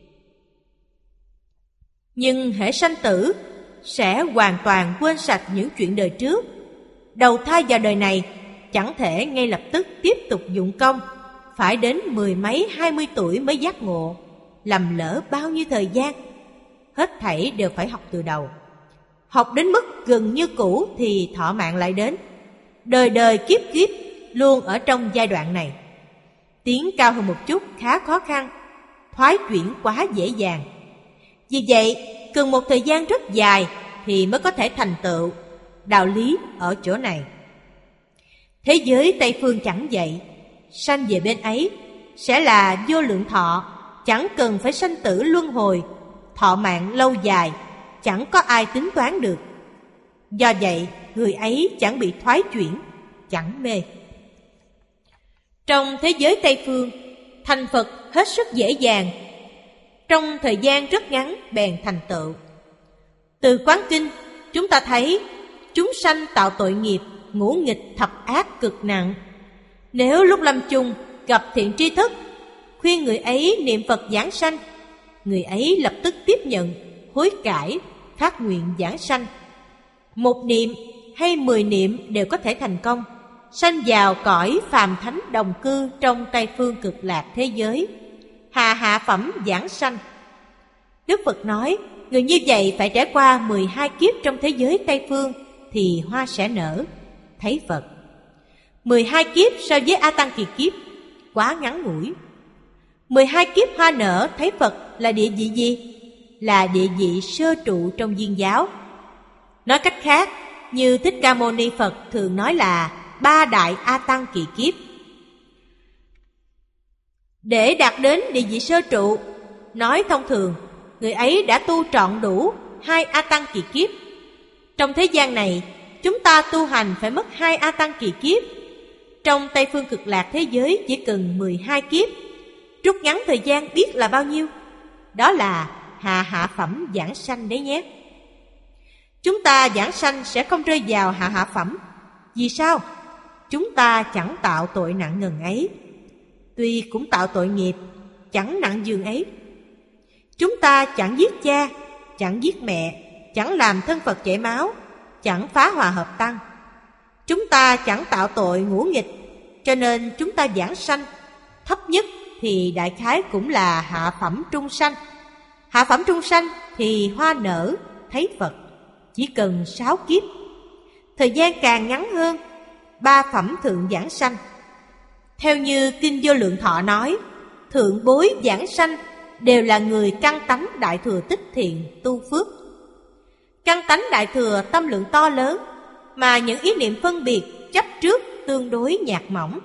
B: Nhưng hễ sanh tử, sẽ hoàn toàn quên sạch những chuyện đời trước. Đầu thai vào đời này, chẳng thể ngay lập tức tiếp tục dụng công, phải đến 10 mấy 20 tuổi mới giác ngộ, lầm lỡ bao nhiêu thời gian. Hết thảy đều phải học từ đầu. Học đến mức gần như cũ thì thọ mạng lại đến. Đời đời kiếp kiếp luôn ở trong giai đoạn này. Tiến cao hơn một chút khá khó khăn, thoái chuyển quá dễ dàng. Vì vậy, cần một thời gian rất dài thì mới có thể thành tựu. Đạo lý ở chỗ này. Thế giới Tây Phương chẳng vậy. Sanh về bên ấy sẽ là vô lượng thọ, chẳng cần phải sanh tử luân hồi, thọ mạng lâu dài, chẳng có ai tính toán được. Do vậy, người ấy chẳng bị thoái chuyển, chẳng mê. Trong thế giới Tây Phương, thành Phật hết sức dễ dàng. Trong thời gian rất ngắn bèn thành tựu. Từ Quán Kinh, chúng ta thấy chúng sanh tạo tội nghiệp, ngũ nghịch thập ác cực nặng. Nếu lúc lâm chung gặp thiện tri thức, khuyên người ấy niệm Phật giảng sanh, người ấy lập tức tiếp nhận, hối cải, phát nguyện giảng sanh. 1 niệm hay 10 niệm đều có thể thành công, sanh vào cõi phàm thánh đồng cư trong Tây Phương Cực Lạc thế giới, hạ phẩm giảng sanh. Đức Phật nói, người như vậy phải trải qua 12 kiếp trong thế giới Tây Phương thì hoa sẽ nở, thấy Phật. 12 kiếp so với A Tăng Kỳ kiếp quá ngắn ngủi. 12 kiếp hoa nở thấy Phật là địa vị gì? Là địa vị sơ trụ trong Viên giáo. Nói cách khác, như Thích Ca Mâu Ni Phật thường nói là 3 đại A Tăng Kỳ kiếp. Để đạt đến địa vị sơ trụ, nói thông thường, người ấy đã tu trọn đủ 2 A Tăng Kỳ kiếp. Trong thế gian này, chúng ta tu hành phải mất 2 A Tăng Kỳ kiếp. Trong Tây Phương Cực Lạc thế giới chỉ cần 12 kiếp. Rút ngắn thời gian biết là bao nhiêu? Đó là hạ phẩm giảng sanh đấy nhé. Chúng ta giảng sanh sẽ không rơi vào hạ phẩm. Vì sao? Chúng ta chẳng tạo tội nặng ngần ấy. Tuy cũng tạo tội nghiệp, chẳng nặng giường ấy. Chúng ta chẳng giết cha, chẳng giết mẹ, chẳng làm thân Phật chảy máu, chẳng phá hòa hợp tăng. Chúng ta chẳng tạo tội ngũ nghịch, cho nên chúng ta giảng sanh. Thấp nhất thì đại khái cũng là hạ phẩm trung sanh. Hạ phẩm trung sanh thì hoa nở, thấy Phật, chỉ cần 6 kiếp. Thời gian càng ngắn hơn, 3 phẩm thượng giảng sanh. Theo như Kinh Vô Lượng Thọ nói, thượng bối giảng sanh đều là người căn tánh đại thừa tích thiện tu phước. Căn tánh đại thừa tâm lượng to lớn, mà những ý niệm phân biệt chấp trước tương đối nhạt mỏng.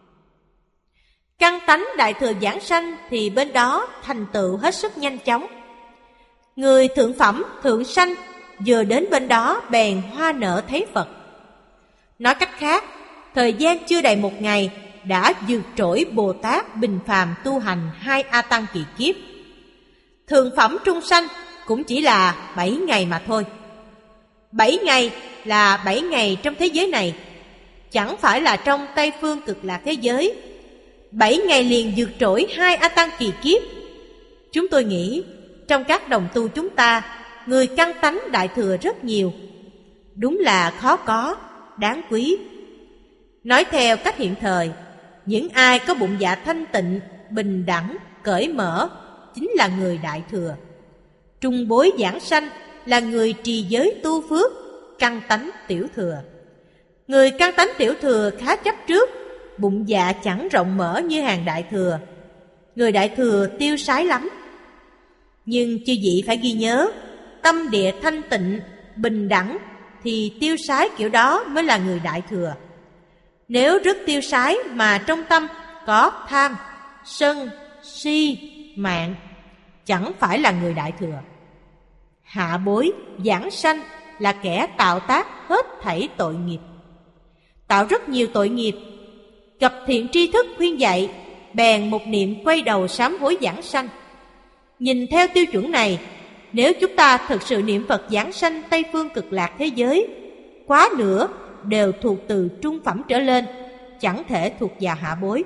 B: Căn tánh đại thừa giảng sanh thì bên đó thành tựu hết sức nhanh chóng. Người thượng phẩm thượng sanh vừa đến bên đó bèn hoa nở thấy Phật. Nói cách khác, thời gian chưa đầy 1 ngày đã vượt trội Bồ Tát bình phàm tu hành 2 A Tăng Kỳ kiếp. Thượng phẩm trung sanh cũng chỉ là 7 ngày mà thôi. 7 ngày là 7 ngày trong thế giới này, chẳng phải là trong Tây Phương Cực Lạc thế giới. 7 ngày liền vượt trội 2 A Tăng Kỳ kiếp. Chúng tôi nghĩ trong các đồng tu chúng ta, người căn tánh đại thừa rất nhiều. Đúng là khó có, đáng quý. Nói theo cách hiện thời, những ai có bụng dạ thanh tịnh, bình đẳng, cởi mở chính là người đại thừa. Trung bối giảng sanh là người trì giới tu phước, căn tánh tiểu thừa. Người căn tánh tiểu thừa khá chấp trước, bụng dạ chẳng rộng mở như hàng đại thừa. Người đại thừa tiêu sái lắm. Nhưng chư vị phải ghi nhớ, tâm địa thanh tịnh, bình đẳng thì tiêu sái kiểu đó mới là người đại thừa. Nếu rất tiêu sái mà trong tâm có tham, sân, si, mạn, chẳng phải là người đại thừa. Hạ bối, giảng sanh là kẻ tạo tác hết thảy tội nghiệp. Tạo rất nhiều tội nghiệp. Gặp thiện tri thức khuyên dạy, bèn một niệm quay đầu sám hối giảng sanh. Nhìn theo tiêu chuẩn này, nếu chúng ta thực sự niệm Phật giảng sanh Tây Phương Cực Lạc thế giới, quá nửa đều thuộc từ trung phẩm trở lên, chẳng thể thuộc vào hạ bối.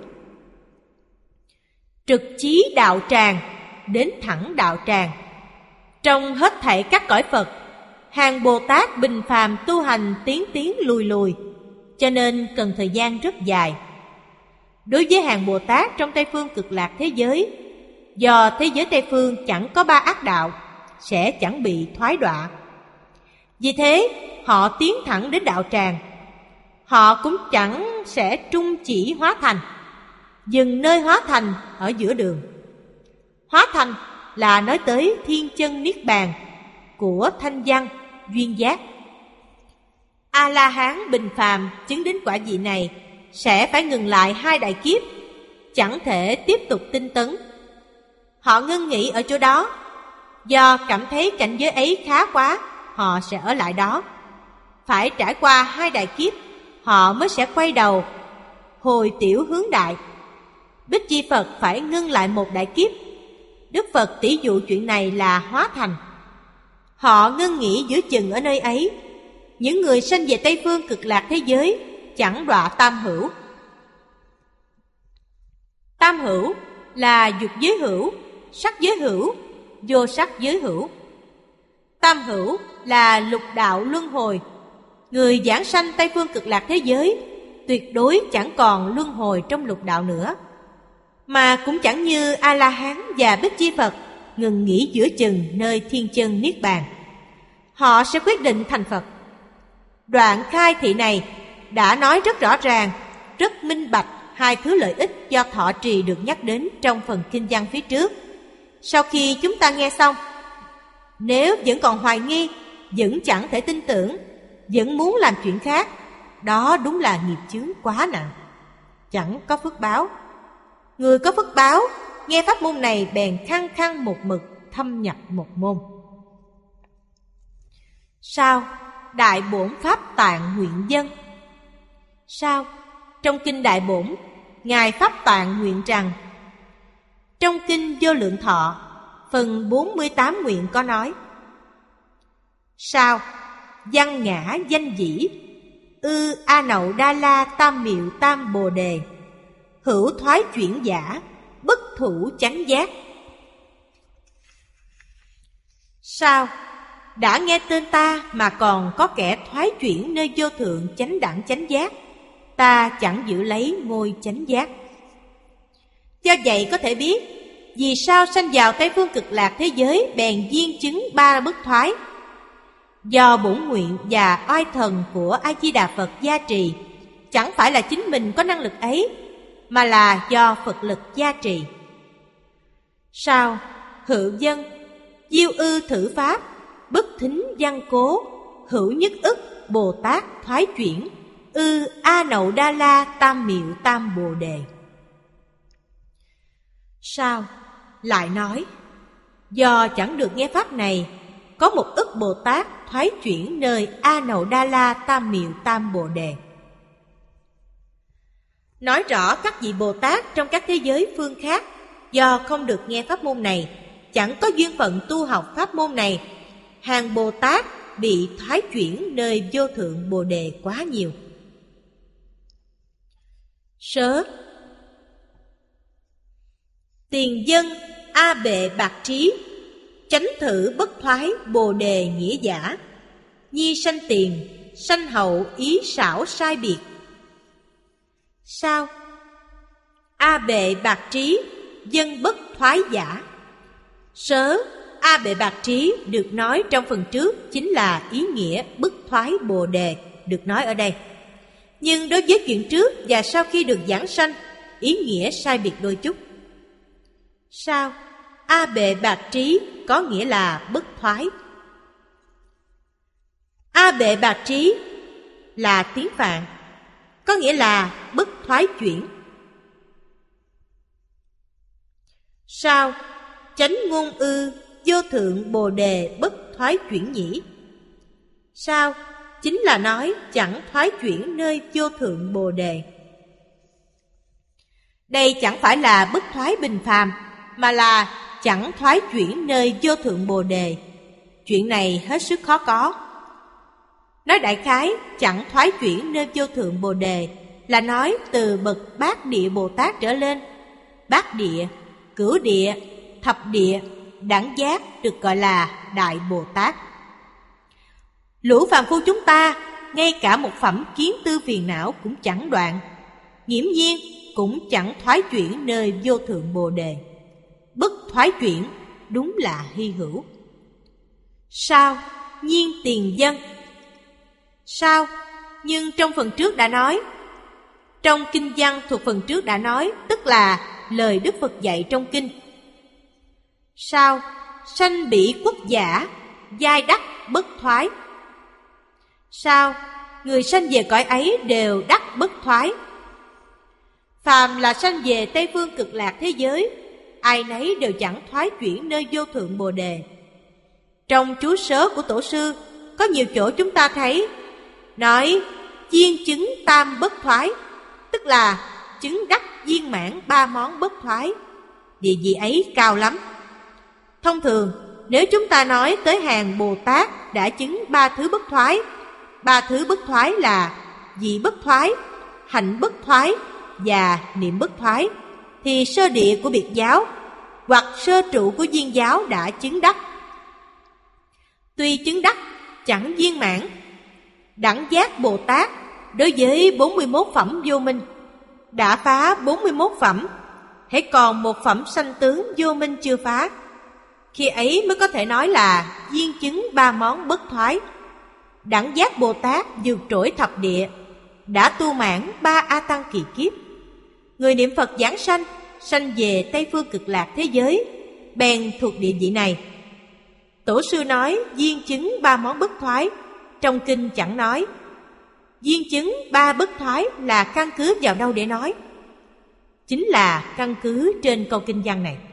B: Trực chí đạo tràng, đến thẳng đạo tràng. Trong hết thảy các cõi Phật, hàng Bồ Tát bình phàm tu hành tiến lùi lùi, cho nên cần thời gian rất dài. Đối với hàng Bồ Tát trong Tây Phương Cực Lạc thế giới, do thế giới Tây Phương chẳng có 3 ác đạo, sẽ chẳng bị thoái đọa. Vì thế, họ tiến thẳng đến đạo tràng. Họ cũng chẳng sẽ trung chỉ hóa thành, dừng nơi hóa thành ở giữa đường. Hóa thành là nói tới thiên chân niết bàn của thanh văn, duyên giác. A-la-hán bình phàm chứng đến quả vị này sẽ phải ngừng lại 2 đại kiếp, chẳng thể tiếp tục tinh tấn. Họ ngưng nghỉ ở chỗ đó, do cảm thấy cảnh giới ấy khá quá, họ sẽ ở lại đó. Phải trải qua 2 đại kiếp, họ mới sẽ quay đầu, hồi tiểu hướng đại. Bích Chi Phật phải ngưng lại 1 đại kiếp. Đức Phật tỉ dụ chuyện này là hóa thành. Họ ngưng nghỉ giữa chừng ở nơi ấy. Những người sanh về Tây Phương Cực Lạc thế giới chẳng đọa tam hữu. Tam hữu là dục giới hữu, sắc giới hữu, vô sắc giới hữu. Tam hữu là lục đạo luân hồi. Người giảng sanh Tây Phương Cực Lạc thế giới tuyệt đối chẳng còn luân hồi trong lục đạo nữa, mà cũng chẳng như A-la-hán và Bích Chi Phật ngừng nghỉ giữa chừng nơi thiên chân niết bàn. Họ sẽ quyết định thành Phật. Đoạn khai thị này đã nói rất rõ ràng, rất minh bạch 2 thứ lợi ích do thọ trì được nhắc đến trong phần kinh văn phía trước. Sau khi chúng ta nghe xong, nếu vẫn còn hoài nghi, vẫn chẳng thể tin tưởng, vẫn muốn làm chuyện khác, đó đúng là nghiệp chướng quá nặng, chẳng có phước báo. Người có phước báo nghe pháp môn này bèn khăng khăng một mực thâm nhập một môn. Sao? Đại Bổn Pháp Tạng nguyện dân. Sao? Trong kinh Đại Bổn, Ngài Pháp Tạng nguyện rằng: trong kinh Vô Lượng Thọ, phần 48 nguyện có nói: sao? Văn ngã danh dĩ, ư A Nậu Đa La Tam Miệu Tam Bồ Đề, hữu thoái chuyển giả, bất thủ chánh giác. Sao? Đã nghe tên ta mà còn có kẻ thoái chuyển nơi vô thượng chánh đẳng chánh giác, ta chẳng giữ lấy ngôi chánh giác. Do vậy có thể biết vì sao sanh vào Tây Phương Cực Lạc thế giới bèn viên chứng 3 bất thoái. Do bổn nguyện và oai thần của A Di Đà Phật gia trì, chẳng phải là chính mình có năng lực ấy, mà là do Phật lực gia trì. Sao? Hữu dân, diêu ư thử pháp, bất thính văn cố, hữu nhất ức Bồ Tát thoái chuyển, ư A Nậu Đa La Tam Miệu Tam Bồ Đề. Sao? Lại nói, do chẳng được nghe pháp này, có 1 ức Bồ Tát thoái chuyển nơi A Nậu Đa La Tam Miệu Tam Bồ Đề. Nói rõ các vị Bồ Tát trong các thế giới phương khác, do không được nghe pháp môn này, chẳng có duyên phận tu học pháp môn này, hàng Bồ Tát bị thoái chuyển nơi vô thượng Bồ Đề quá nhiều. Sớ. Tiền dân A Bệ Bạc Trí, chánh thử bất thoái Bồ Đề nghĩa giả, nhi sanh tiền, sanh hậu ý xảo sai biệt. Sao? A Bệ Bạc Trí, dân bất thoái giả. Sớ A Bệ Bạc Trí được nói trong phần trước chính là ý nghĩa bất thoái Bồ Đề được nói ở đây. Nhưng đối với chuyện trước và sau khi được giảng sanh, ý nghĩa sai biệt đôi chút. Sao? A Bệ Bạc Trí có nghĩa là bất thoái. A Bệ Bạc Trí là tiếng Phạn, có nghĩa là bất thoái chuyển. Sao? Chánh ngôn ư vô thượng Bồ Đề bất thoái chuyển nhỉ? Sao? Chính là nói chẳng thoái chuyển nơi vô thượng Bồ Đề. Đây chẳng phải là bất thoái bình phàm, mà là chẳng thoái chuyển nơi vô thượng Bồ Đề. Chuyện này hết sức khó có. Nói đại khái, chẳng thoái chuyển nơi vô thượng Bồ Đề là nói từ bậc bát địa Bồ Tát trở lên. Bát địa, cửu địa, thập địa, đẳng giác được gọi là Đại Bồ Tát. Lũ phàm phu chúng ta, ngay cả một phẩm kiến tư phiền não cũng chẳng đoạn, nghiễm nhiên cũng chẳng thoái chuyển nơi vô thượng Bồ Đề. Bất thoái chuyển đúng là hy hữu. Sao? Nhiên tiền dân. Sao? Nhưng trong phần trước đã nói, trong kinh văn thuộc phần trước đã nói, tức là lời Đức Phật dạy trong kinh. Sao? Sanh bỉ quốc giả, giai đắc bất thoái. Sao? Người sanh về cõi ấy đều đắc bất thoái. Phàm là sanh về Tây Phương Cực Lạc thế giới, ai nấy đều chẳng thoái chuyển nơi vô thượng Bồ Đề. Trong chú sớ của Tổ sư, có nhiều chỗ chúng ta thấy nói viên chứng tam bất thoái, tức là chứng đắc viên mãn 3 món bất thoái. Địa vị ấy cao lắm. Thông thường, nếu chúng ta nói tới hàng Bồ Tát đã chứng 3 thứ bất thoái, 3 thứ bất thoái là vị bất thoái, hạnh bất thoái và niệm bất thoái, thì sơ địa của biệt giáo hoặc sơ trụ của viên giáo đã chứng đắc. Tuy chứng đắc chẳng viên mãn, đẳng giác Bồ Tát đối với 41 phẩm vô minh đã phá 41 phẩm, hãy còn một phẩm sanh tướng vô minh chưa phá. Khi ấy mới có thể nói là viên chứng 3 món bất thoái. Đẳng giác Bồ Tát vượt trội thập địa, đã tu mãn 3 A Tăng kỳ kiếp. Người niệm Phật giảng sanh, sanh về Tây Phương Cực Lạc thế giới, bèn thuộc địa vị này. Tổ sư nói viên chứng 3 món bất thoái, trong kinh chẳng nói. Viên chứng 3 bất thoái là căn cứ vào đâu để nói? Chính là căn cứ trên câu kinh văn này.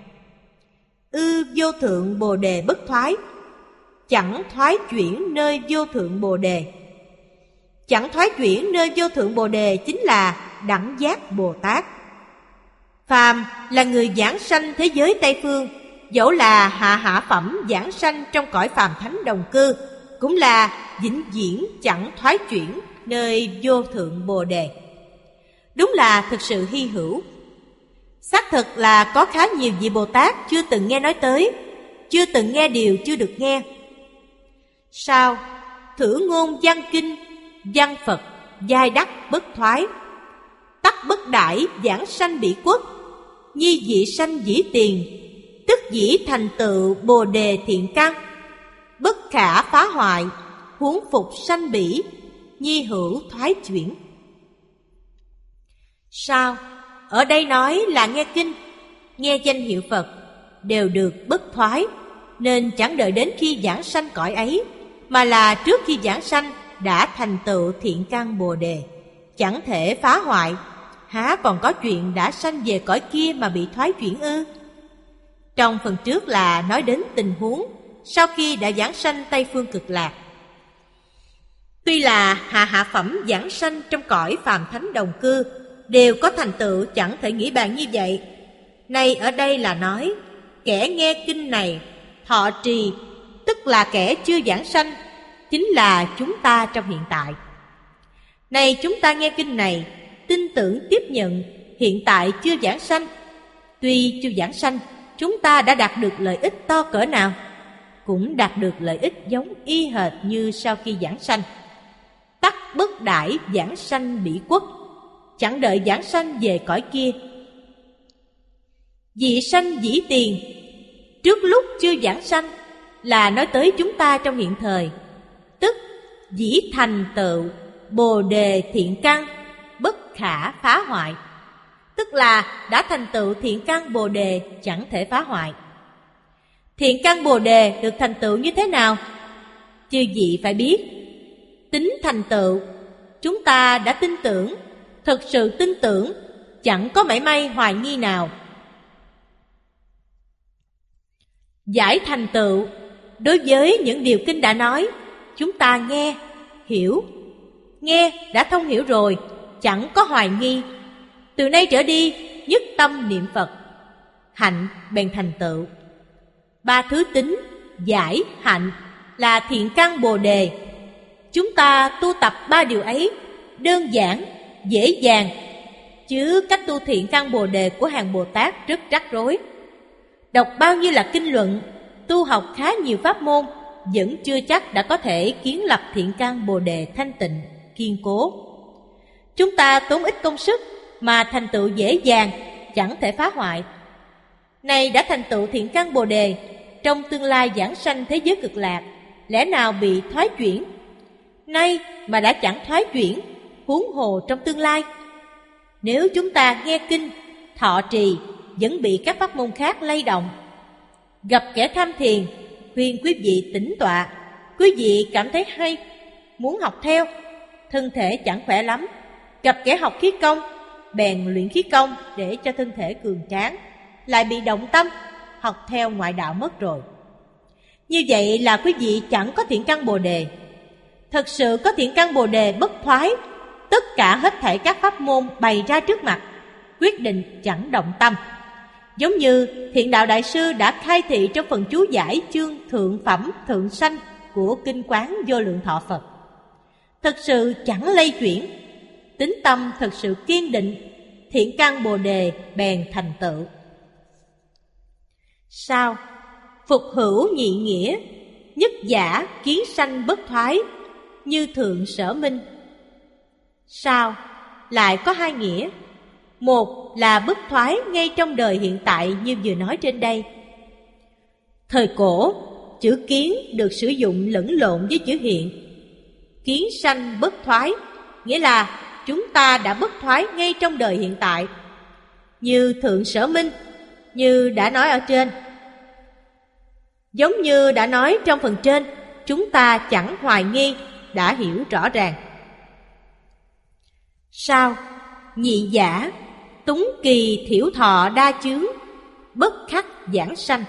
B: Ư vô thượng Bồ Đề bất thoái, chẳng thoái chuyển nơi vô thượng Bồ Đề. Chẳng thoái chuyển nơi vô thượng Bồ Đề chính là đẳng giác Bồ Tát. Phàm là người giảng sanh thế giới Tây Phương, dẫu là hạ phẩm giảng sanh trong cõi phàm thánh đồng cư, cũng là vĩnh viễn chẳng thoái chuyển nơi vô thượng Bồ Đề. Đúng là thực sự hy hữu. Xác thực là có khá nhiều vị Bồ Tát chưa từng nghe nói tới, chưa từng nghe điều chưa được nghe. Sao? Thử ngôn văn kinh, văn Phật, giai đắc bất thoái. Tắc bất đãi giảng sanh bỉ quốc, nhi dị sanh dĩ tiền, tức dĩ thành tựu Bồ Đề thiện căn. Bất khả phá hoại, huống phục sanh bỉ, nhi hữu thoái chuyển. Sao? Ở đây nói là nghe kinh, nghe danh hiệu Phật đều được bất thoái, nên chẳng đợi đến khi giảng sanh cõi ấy, mà là trước khi giảng sanh đã thành tựu thiện căn Bồ Đề, chẳng thể phá hoại. Há còn có chuyện đã sanh về cõi kia mà bị thoái chuyển ư? Trong phần trước là nói đến tình huống sau khi đã giảng sanh Tây Phương Cực Lạc. Tuy là hạ phẩm giảng sanh trong cõi phàm thánh đồng cư đều có thành tựu chẳng thể nghĩ bàn như vậy. Nay ở đây là nói kẻ nghe kinh này thọ trì, tức là kẻ chưa giảng sanh, chính là chúng ta trong hiện tại. Này chúng ta nghe kinh này, tin tưởng tiếp nhận, hiện tại chưa giảng sanh. Tuy chưa giảng sanh, chúng ta đã đạt được lợi ích to cỡ nào? Cũng đạt được lợi ích giống y hệt như sau khi giảng sanh. Tắc bất đãi giảng sanh bỉ quốc, chẳng đợi giảng sanh về cõi kia. Dị sanh dĩ tiền, trước lúc chưa giảng sanh là nói tới chúng ta trong hiện thời, tức dĩ thành tựu Bồ Đề thiện căn, bất khả phá hoại, tức là đã thành tựu thiện căn Bồ Đề chẳng thể phá hoại. Thiện căn Bồ Đề được thành tựu như thế nào? Chư vị phải biết. Tính thành tựu, chúng ta đã tin tưởng, thực sự tin tưởng, chẳng có mảy may hoài nghi nào. Giải thành tựu, đối với những điều kinh đã nói, chúng ta nghe, hiểu. Nghe đã thông hiểu rồi, chẳng có hoài nghi. Từ nay trở đi, nhất tâm niệm Phật, hạnh bèn thành tựu. 3 thứ tính, giải, hạnh là thiện căn Bồ Đề. Chúng ta tu tập 3 điều ấy đơn giản, dễ dàng, chứ cách tu thiện căn Bồ Đề của hàng Bồ Tát rất rắc rối. Đọc bao nhiêu là kinh luận, tu học khá nhiều pháp môn, vẫn chưa chắc đã có thể kiến lập thiện căn Bồ Đề thanh tịnh, kiên cố. Chúng ta tốn ít công sức mà thành tựu dễ dàng, chẳng thể phá hoại. Này đã thành tựu thiện căn Bồ Đề, trong tương lai giảng sanh thế giới cực lạc, lẽ nào bị thoái chuyển? Nay mà đã chẳng thoái chuyển, huống hồ trong tương lai. Nếu chúng ta nghe kinh, thọ trì, vẫn bị các pháp môn khác lay động. Gặp kẻ tham thiền, khuyên quý vị tĩnh tọa. Quý vị cảm thấy hay, muốn học theo, thân thể chẳng khỏe lắm. Gặp kẻ học khí công, bèn luyện khí công để cho thân thể cường tráng, lại bị động tâm, học theo ngoại đạo mất rồi. Như vậy là quý vị chẳng có thiện căn Bồ Đề. Thật sự có thiện căn Bồ Đề bất thoái, tất cả hết thảy các pháp môn bày ra trước mặt, quyết định chẳng động tâm. Giống như Thiện Đạo Đại Sư đã khai thị trong phần chú giải chương Thượng Phẩm Thượng Sanh của Kinh Quán Vô Lượng Thọ Phật. Thật sự chẳng lay chuyển, tín tâm thật sự kiên định, thiện căn Bồ Đề bèn thành tựu. Sao? Phục hữu nhị nghĩa, nhất giả kiến sanh bất thoái, như Thượng Sở Minh. Sao? Lại có hai nghĩa. Một là bất thoái ngay trong đời hiện tại như vừa nói trên đây. Thời cổ, chữ kiến được sử dụng lẫn lộn với chữ hiện. Kiến sanh bất thoái, nghĩa là chúng ta đã bất thoái ngay trong đời hiện tại. Như Thượng Sở Minh, như đã nói ở trên. Giống như đã nói trong phần trên, chúng ta chẳng hoài nghi, đã hiểu rõ ràng. Sao? Nhị giả, túng kỳ thiểu thọ đa chướng, bất khắc giảng sanh.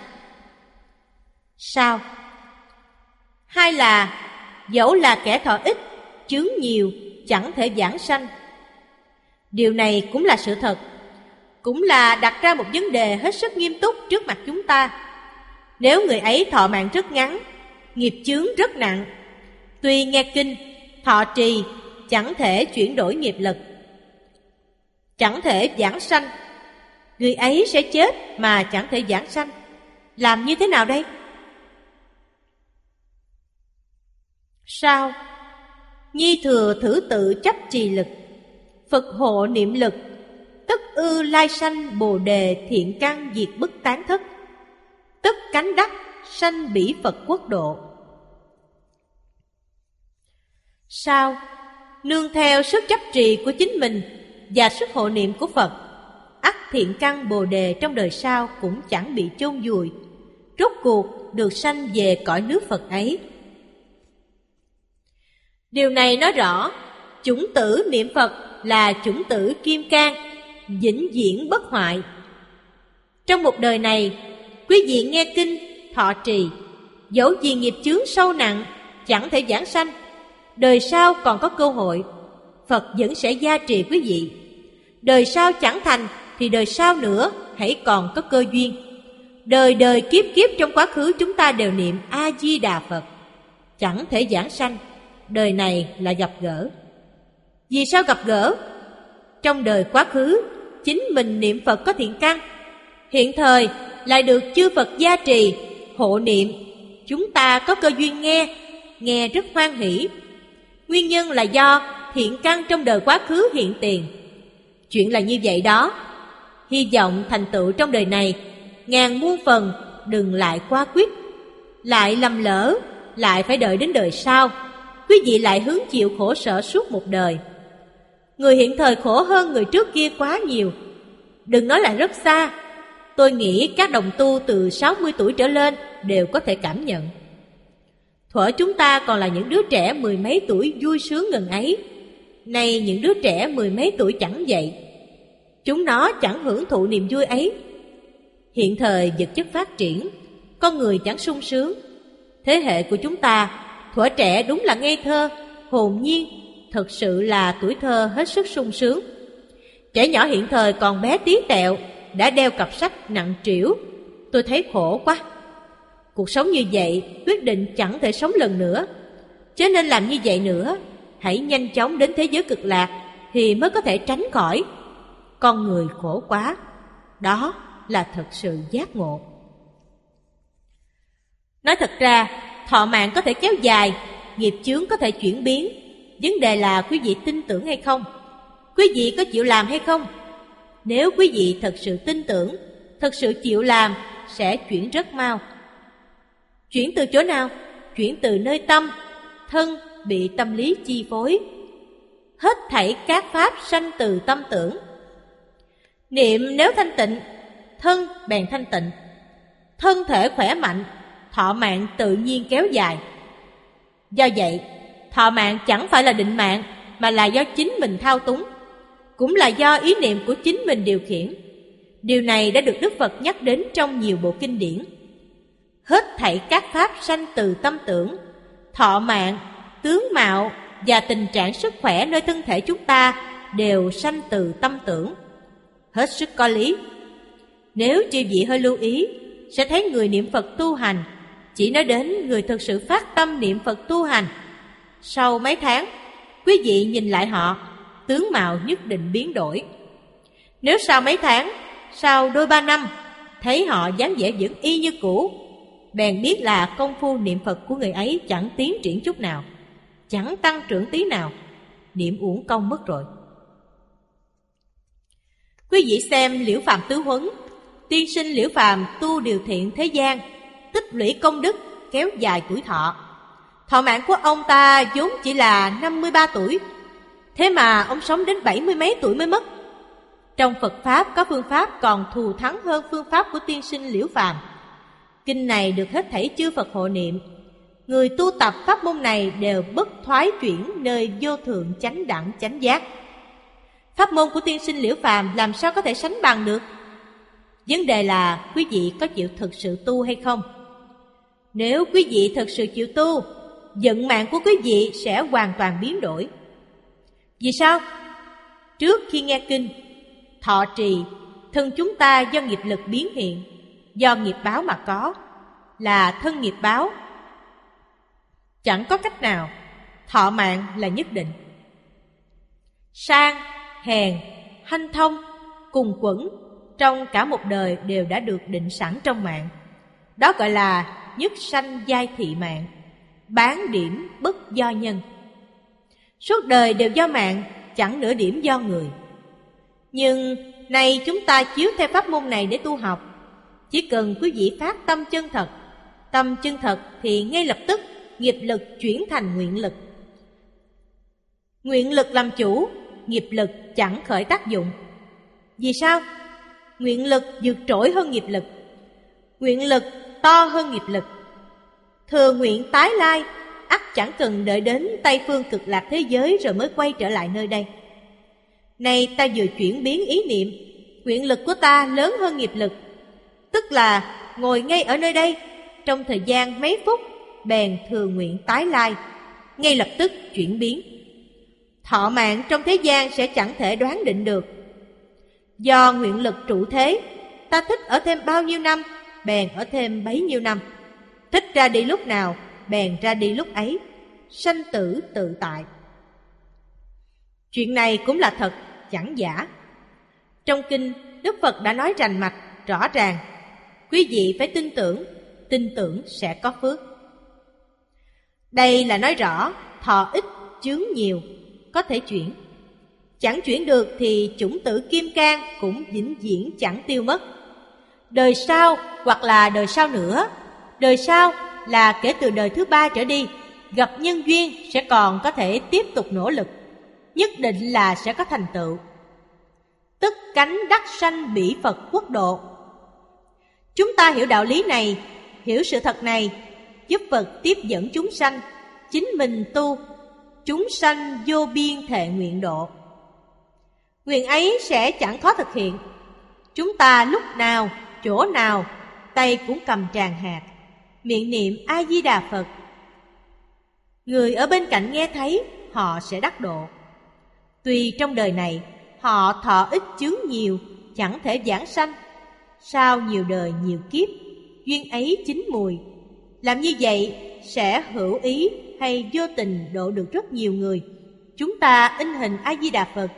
B: Sao? Hai là dẫu là kẻ thọ ít, chướng nhiều, chẳng thể giảng sanh. Điều này cũng là sự thật, cũng là đặt ra một vấn đề hết sức nghiêm túc trước mặt chúng ta. Nếu người ấy thọ mạng rất ngắn, nghiệp chướng rất nặng, tuy nghe kinh, thọ trì, chẳng thể chuyển đổi nghiệp lực, chẳng thể giảng sanh. Người ấy sẽ chết mà chẳng thể giảng sanh. Làm như thế nào đây? Sao? Nhi thừa thử tự chấp trì lực, Phật hộ niệm lực, tất ư lai sanh Bồ Đề thiện căn diệt bất tán thất, tất cánh đắc sanh bỉ Phật quốc độ. Sao? Nương theo sức chấp trì của chính mình và sức hộ niệm của Phật, ắt thiện căn Bồ Đề trong đời sau cũng chẳng bị chôn vùi, rốt cuộc được sanh về cõi nước Phật ấy. Điều này nói rõ chủng tử niệm Phật là chủng tử kim cang, vĩnh viễn bất hoại. Trong một đời này, quý vị nghe kinh, thọ trì, dẫu vì nghiệp chướng sâu nặng, chẳng thể giảng sanh, đời sau còn có cơ hội, Phật vẫn sẽ gia trì quý vị. Đời sau chẳng thành thì đời sau nữa hãy còn có cơ duyên. Đời đời kiếp kiếp trong quá khứ chúng ta đều niệm A-di-đà Phật, chẳng thể giảng sanh. Đời này là gặp gỡ. Vì sao gặp gỡ? Trong đời quá khứ, chính mình niệm Phật có thiện căn, hiện thời lại được chư Phật gia trì, hộ niệm. Chúng ta có cơ duyên nghe rất hoan hỷ. Nguyên nhân là do thiện căn trong đời quá khứ hiện tiền. Chuyện là như vậy đó. Hy vọng thành tựu trong đời này, ngàn muôn phần đừng lại quá quyết, lại lầm lỡ, lại phải đợi đến đời sau. Quý vị lại hứng chịu khổ sở suốt một đời. Người hiện thời khổ hơn người trước kia quá nhiều. Đừng nói là rất xa. Tôi nghĩ các đồng tu từ 60 tuổi trở lên đều có thể cảm nhận. Thuở chúng ta còn là những đứa trẻ mười mấy tuổi vui sướng ngần ấy. Nay những đứa trẻ mười mấy tuổi chẳng vậy. Chúng nó chẳng hưởng thụ niềm vui ấy. Hiện thời vật chất phát triển, con người chẳng sung sướng. Thế hệ của chúng ta, thuở trẻ đúng là ngây thơ, hồn nhiên, thật sự là tuổi thơ hết sức sung sướng. Trẻ nhỏ hiện thời còn bé tí tẹo, đã đeo cặp sách nặng trĩu. Tôi thấy khổ quá. Cuộc sống như vậy quyết định chẳng thể sống lần nữa. Cho nên làm như vậy nữa, hãy nhanh chóng đến thế giới cực lạc thì mới có thể tránh khỏi. Con người khổ quá, đó là thật sự giác ngộ. Nói thật ra, thọ mạng có thể kéo dài, nghiệp chướng có thể chuyển biến. Vấn đề là quý vị tin tưởng hay không, quý vị có chịu làm hay không. Nếu quý vị thật sự tin tưởng, thật sự chịu làm, sẽ chuyển rất mau. Chuyển từ chỗ nào? Chuyển từ nơi tâm, thân bị tâm lý chi phối. Hết thảy các pháp sanh từ tâm tưởng. Niệm nếu thanh tịnh, thân bèn thanh tịnh. thân thể khỏe mạnh, thọ mạng tự nhiên kéo dài. Do vậy, thọ mạng chẳng phải là định mạng, mà là do chính mình thao túng, cũng là do ý niệm của chính mình điều khiển. Điều này đã được Đức Phật nhắc đến trong nhiều bộ kinh điển. Hết thảy các pháp sanh từ tâm tưởng, thọ mạng, tướng mạo và tình trạng sức khỏe nơi thân thể chúng ta đều sanh từ tâm tưởng. Hết sức có lý. Nếu chư vị hơi lưu ý, sẽ thấy người niệm Phật tu hành, chỉ nói đến người thực sự phát tâm niệm Phật tu hành. Sau mấy tháng, quý vị nhìn lại họ, tướng mạo nhất định biến đổi. Nếu sau mấy tháng, sau đôi 3 năm, thấy họ dáng vẻ vẫn y như cũ, bèn biết là công phu niệm Phật của người ấy chẳng tiến triển chút nào, chẳng tăng trưởng tí nào, niệm uổng công mất rồi. Quý vị xem Liễu Phàm Tứ Huấn, tiên sinh Liễu Phàm tu điều thiện thế gian, tích lũy công đức, kéo dài tuổi thọ. Thọ mạng của ông ta vốn chỉ là 53 tuổi, thế mà ông sống đến 70 mấy tuổi mới mất. Trong Phật Pháp có phương pháp còn thù thắng hơn phương pháp của tiên sinh Liễu Phàm. Kinh này được hết thảy chư Phật hộ niệm. Người tu tập pháp môn này đều bất thoái chuyển nơi vô thượng chánh đẳng chánh giác. Pháp môn của tiên sinh Liễu Phàm làm sao có thể sánh bằng được? Vấn đề là quý vị có chịu thực sự tu hay không? Nếu quý vị thực sự chịu tu, vận mạng của quý vị sẽ hoàn toàn biến đổi. Vì sao? Trước khi nghe kinh, thọ trì, thân chúng ta do nghiệp lực biến hiện, do nghiệp báo mà có, là thân nghiệp báo. Chẳng có cách nào, thọ mạng là nhất định. Sang, hèn, hanh thông, cùng quẩn trong cả một đời đều đã được định sẵn trong mạng. Đó gọi là nhất sanh giai thị mạng, bán điểm bất do nhân. Suốt đời đều do mạng, chẳng nửa điểm do người. Nhưng nay chúng ta chiếu theo pháp môn này để tu học. Chỉ cần quý vị phát tâm chân thật, tâm chân thật thì ngay lập tức nghiệp lực chuyển thành nguyện lực. Nguyện lực làm chủ, nghiệp lực chẳng khởi tác dụng. Vì sao? Nguyện lực vượt trội hơn nghiệp lực, nguyện lực to hơn nghiệp lực. Thừa nguyện tái lai, ắt chẳng cần đợi đến Tây Phương Cực Lạc thế giới rồi mới quay trở lại nơi đây. Nay ta vừa chuyển biến ý niệm, nguyện lực của ta lớn hơn nghiệp lực, tức là ngồi ngay ở nơi đây, trong thời gian mấy phút, bèn thừa nguyện tái lai, ngay lập tức chuyển biến. Thọ mạng trong thế gian sẽ chẳng thể đoán định được. Do nguyện lực trụ thế, ta thích ở thêm bao nhiêu năm, bèn ở thêm bấy nhiêu năm. Thích ra đi lúc nào, bèn ra đi lúc ấy, sanh tử tự tại. Chuyện này cũng là thật, chẳng giả. Trong kinh, Đức Phật đã nói rành mạch, rõ ràng. Quý vị phải tin tưởng sẽ có phước. Đây là nói rõ, thọ ít, chướng nhiều, có thể chuyển. Chẳng chuyển được thì chủng tử kim cang cũng vĩnh viễn chẳng tiêu mất. Đời sau hoặc là đời sau nữa, đời sau là kể từ đời thứ 3 trở đi, gặp nhân duyên sẽ còn có thể tiếp tục nỗ lực, nhất định là sẽ có thành tựu. Tức cánh đắc sanh bỉ Phật quốc độ. Chúng ta hiểu đạo lý này, hiểu sự thật này, giúp Phật tiếp dẫn chúng sanh, chính mình tu, chúng sanh vô biên thệ nguyện độ. Nguyện ấy sẽ chẳng khó thực hiện. Chúng ta lúc nào, chỗ nào, tay cũng cầm tràng hạt, miệng niệm A-di-đà Phật. Người ở bên cạnh nghe thấy, họ sẽ đắc độ. Tuy trong đời này, họ thọ ít chướng nhiều, chẳng thể vãng sanh. Sau nhiều đời nhiều kiếp, duyên ấy chín mùi. Làm như vậy sẽ hữu ý hay vô tình độ được rất nhiều người. Chúng ta in hình A-di-đà Phật,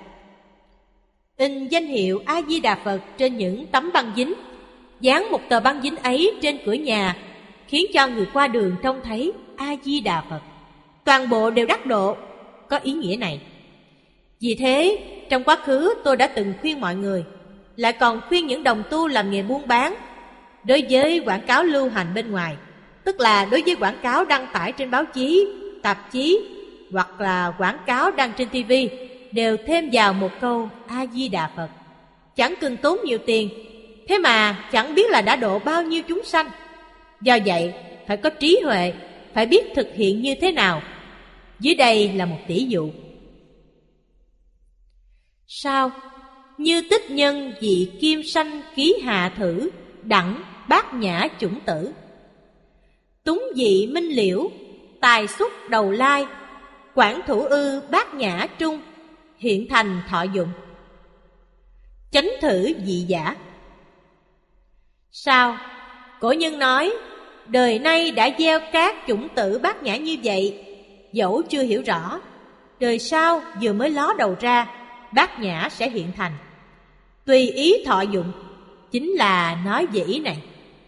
B: in danh hiệu A-di-đà Phật trên những tấm băng dính, dán một tờ băng dính ấy trên cửa nhà, khiến cho người qua đường trông thấy A-di-đà Phật. Toàn bộ đều đắc độ, có ý nghĩa này. Vì thế, trong quá khứ tôi đã từng khuyên mọi người, lại còn khuyên những đồng tu làm nghề buôn bán, đối với quảng cáo lưu hành bên ngoài, tức là đối với quảng cáo đăng tải trên báo chí, tạp chí hoặc là quảng cáo đăng trên TV, đều thêm vào một câu A-di-đà Phật. Chẳng cần tốn nhiều tiền, thế mà chẳng biết là đã độ bao nhiêu chúng sanh. Do vậy, phải có trí huệ, phải biết thực hiện như thế nào. Dưới đây là một tỷ dụ. Sao? Như tích nhân dị kim sanh ký hạ thử, đẳng bát nhã chủng tử. Túng dị minh liễu, tài xúc đầu lai, quản thủ ư bát nhã trung, hiện thành thọ dụng. Chánh thử dị giả. Sao? Cổ nhân nói, đời nay đã gieo các chủng tử bát nhã như vậy, dẫu chưa hiểu rõ, đời sau vừa mới ló đầu ra, bát nhã sẽ hiện thành. Tùy ý thọ dụng, chính là nói về ý này.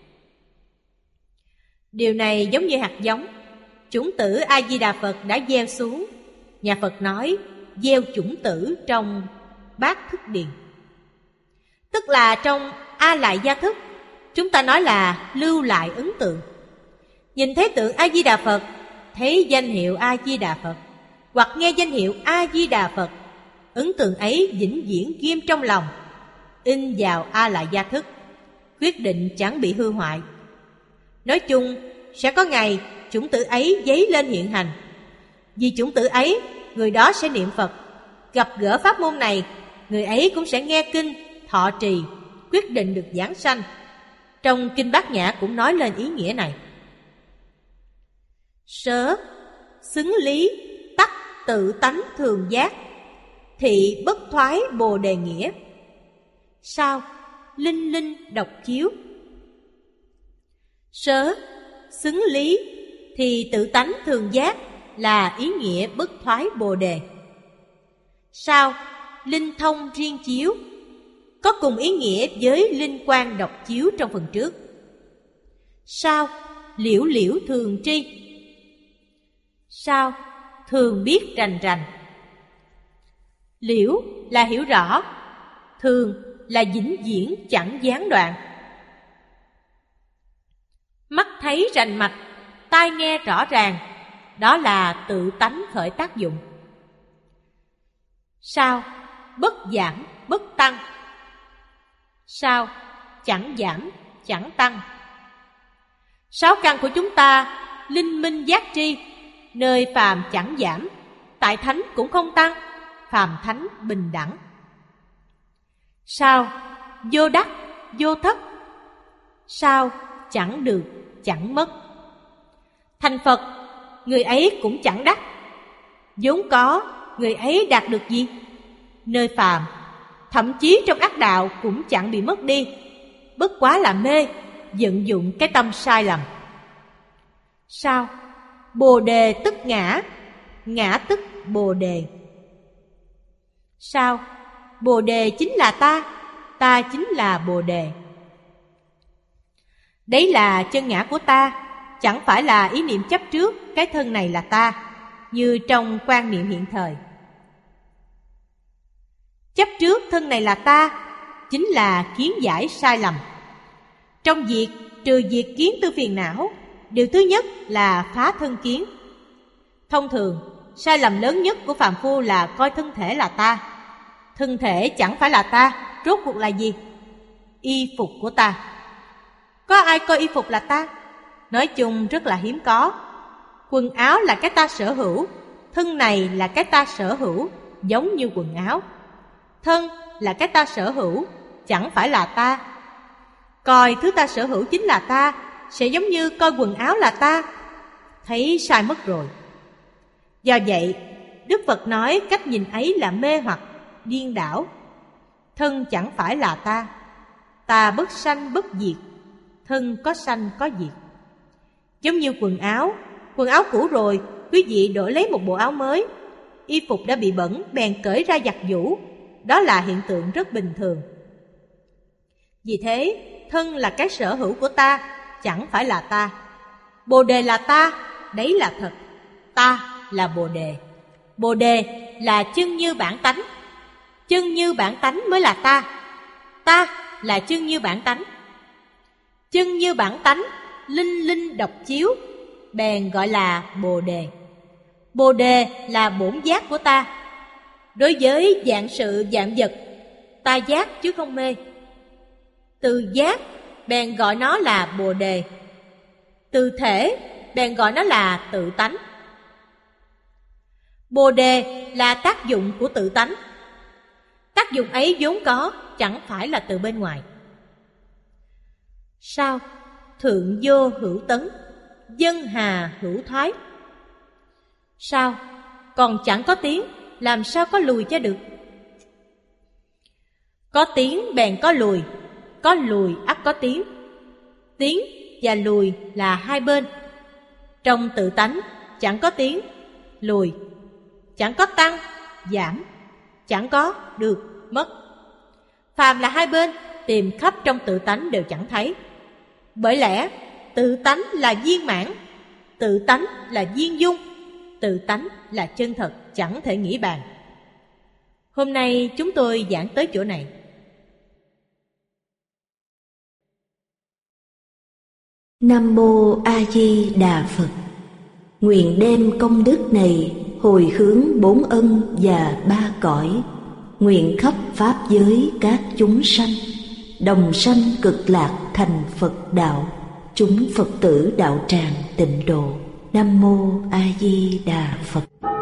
B: Điều này giống như hạt giống. Chủng tử A-di-đà Phật đã gieo xuống. Nhà Phật nói gieo chủng tử trong bát thức điền, tức là trong A lại gia thức. Chúng ta nói là lưu lại ấn tượng. Nhìn thấy tượng A-di-đà Phật, thấy danh hiệu A-di-đà Phật, hoặc nghe danh hiệu A-di-đà Phật, ấn tượng ấy vĩnh viễn ghim trong lòng, in vào A lại gia thức, quyết định chẳng bị hư hoại. Nói chung, sẽ có ngày chủng tử ấy dấy lên hiện hành. Vì chủng tử ấy, người đó sẽ niệm Phật. Gặp gỡ pháp môn này, người ấy cũng sẽ nghe kinh, thọ trì, quyết định được giảng sanh. Trong Kinh Bát Nhã cũng nói lên ý nghĩa này. Sớ, xứng lý, tắc tự tánh thường giác, thị bất thoái bồ đề nghĩa. Sao? Linh linh độc chiếu. Sớ, xứng lý thì tự tánh thường giác là ý nghĩa bất thoái bồ đề. Sao? Linh thông riêng chiếu, có cùng ý nghĩa với linh quang độc chiếu trong phần trước. Sao? Liễu liễu thường tri. Sao? Thường biết rành rành. Liễu là hiểu rõ, thường là vĩnh viễn chẳng gián đoạn. Mắt thấy rành mạch, tai nghe rõ ràng, đó là tự tánh khởi tác dụng. Sao? Bất giảm, bất tăng. Sao? Chẳng giảm, chẳng tăng. Sáu căn của chúng ta linh minh giác tri, nơi phàm chẳng giảm, tại thánh cũng không tăng, phàm thánh bình đẳng. Sao? Vô đắc, vô thất. Sao? Chẳng được, chẳng mất. Thành Phật, người ấy cũng chẳng đắc. Vốn có, người ấy đạt được gì? Nơi phàm, thậm chí trong ác đạo cũng chẳng bị mất đi. Bất quá là mê, vận dụng cái tâm sai lầm. Sao? Bồ đề tức ngã, ngã tức bồ đề. Sao? Bồ đề chính là ta chính là bồ đề. Đấy là chân ngã của ta, chẳng phải là ý niệm chấp trước cái thân này là ta, như trong quan niệm hiện thời. Chấp trước thân này là ta, chính là kiến giải sai lầm. Trong việc trừ diệt kiến tư phiền não, điều thứ nhất là phá thân kiến. Thông thường, sai lầm lớn nhất của phàm phu là coi thân thể là ta. Thân thể chẳng phải là ta, rốt cuộc là gì? Y phục của ta. Có ai coi y phục là ta? Nói chung rất là hiếm có. Quần áo là cái ta sở hữu, thân này là cái ta sở hữu, giống như quần áo. Thân là cái ta sở hữu, chẳng phải là ta. Coi thứ ta sở hữu chính là ta, sẽ giống như coi quần áo là ta. Thấy sai mất rồi. Do vậy, Đức Phật nói cách nhìn ấy là mê hoặc, điên đảo. Thân chẳng phải là ta. Ta bất sanh bất diệt, thân có sanh có diệt. Giống như quần áo cũ rồi, quý vị đổi lấy một bộ áo mới. Y phục đã bị bẩn, bèn cởi ra giặt giũ. Đó là hiện tượng rất bình thường. Vì thế, thân là cái sở hữu của ta, chẳng phải là ta. Bồ đề là ta, đấy là thật. Ta là bồ đề. Bồ đề là chân như bản tánh. Chân như bản tánh mới là ta. Ta là chân như bản tánh. Chân như bản tánh, linh linh độc chiếu, bèn gọi là bồ đề. Bồ đề là bổn giác của ta. Đối với vạn sự vạn vật, ta giác chứ không mê. Từ giác bèn gọi nó là Bồ Đề. Từ thể bèn gọi nó là tự tánh. Bồ Đề là tác dụng của tự tánh. Tác dụng ấy vốn có, chẳng phải là từ bên ngoài. Sao? Thượng vô hữu tấn, dân hà hữu thoái. Sao? Còn chẳng có tiếng, làm sao có lùi cho được? Có tiếng bèn có lùi ắt có tiếng. Tiếng và lùi là hai bên. Trong tự tánh chẳng có tiếng, lùi, chẳng có tăng, giảm, chẳng có được, mất. Phàm là hai bên, tìm khắp trong tự tánh đều chẳng thấy. Bởi lẽ tự tánh là viên mãn, tự tánh là viên dung, tự tánh là chân thật, chẳng thể nghĩ bàn. Hôm nay chúng tôi giảng tới chỗ này.
A: Nam Mô A Di Đà Phật. Nguyện đem công đức này hồi hướng bốn ân và ba cõi, nguyện khắp pháp giới các chúng sanh đồng sanh cực lạc thành Phật đạo, chúng Phật tử đạo tràng tịnh độ. Nam Mô A Di Đà Phật.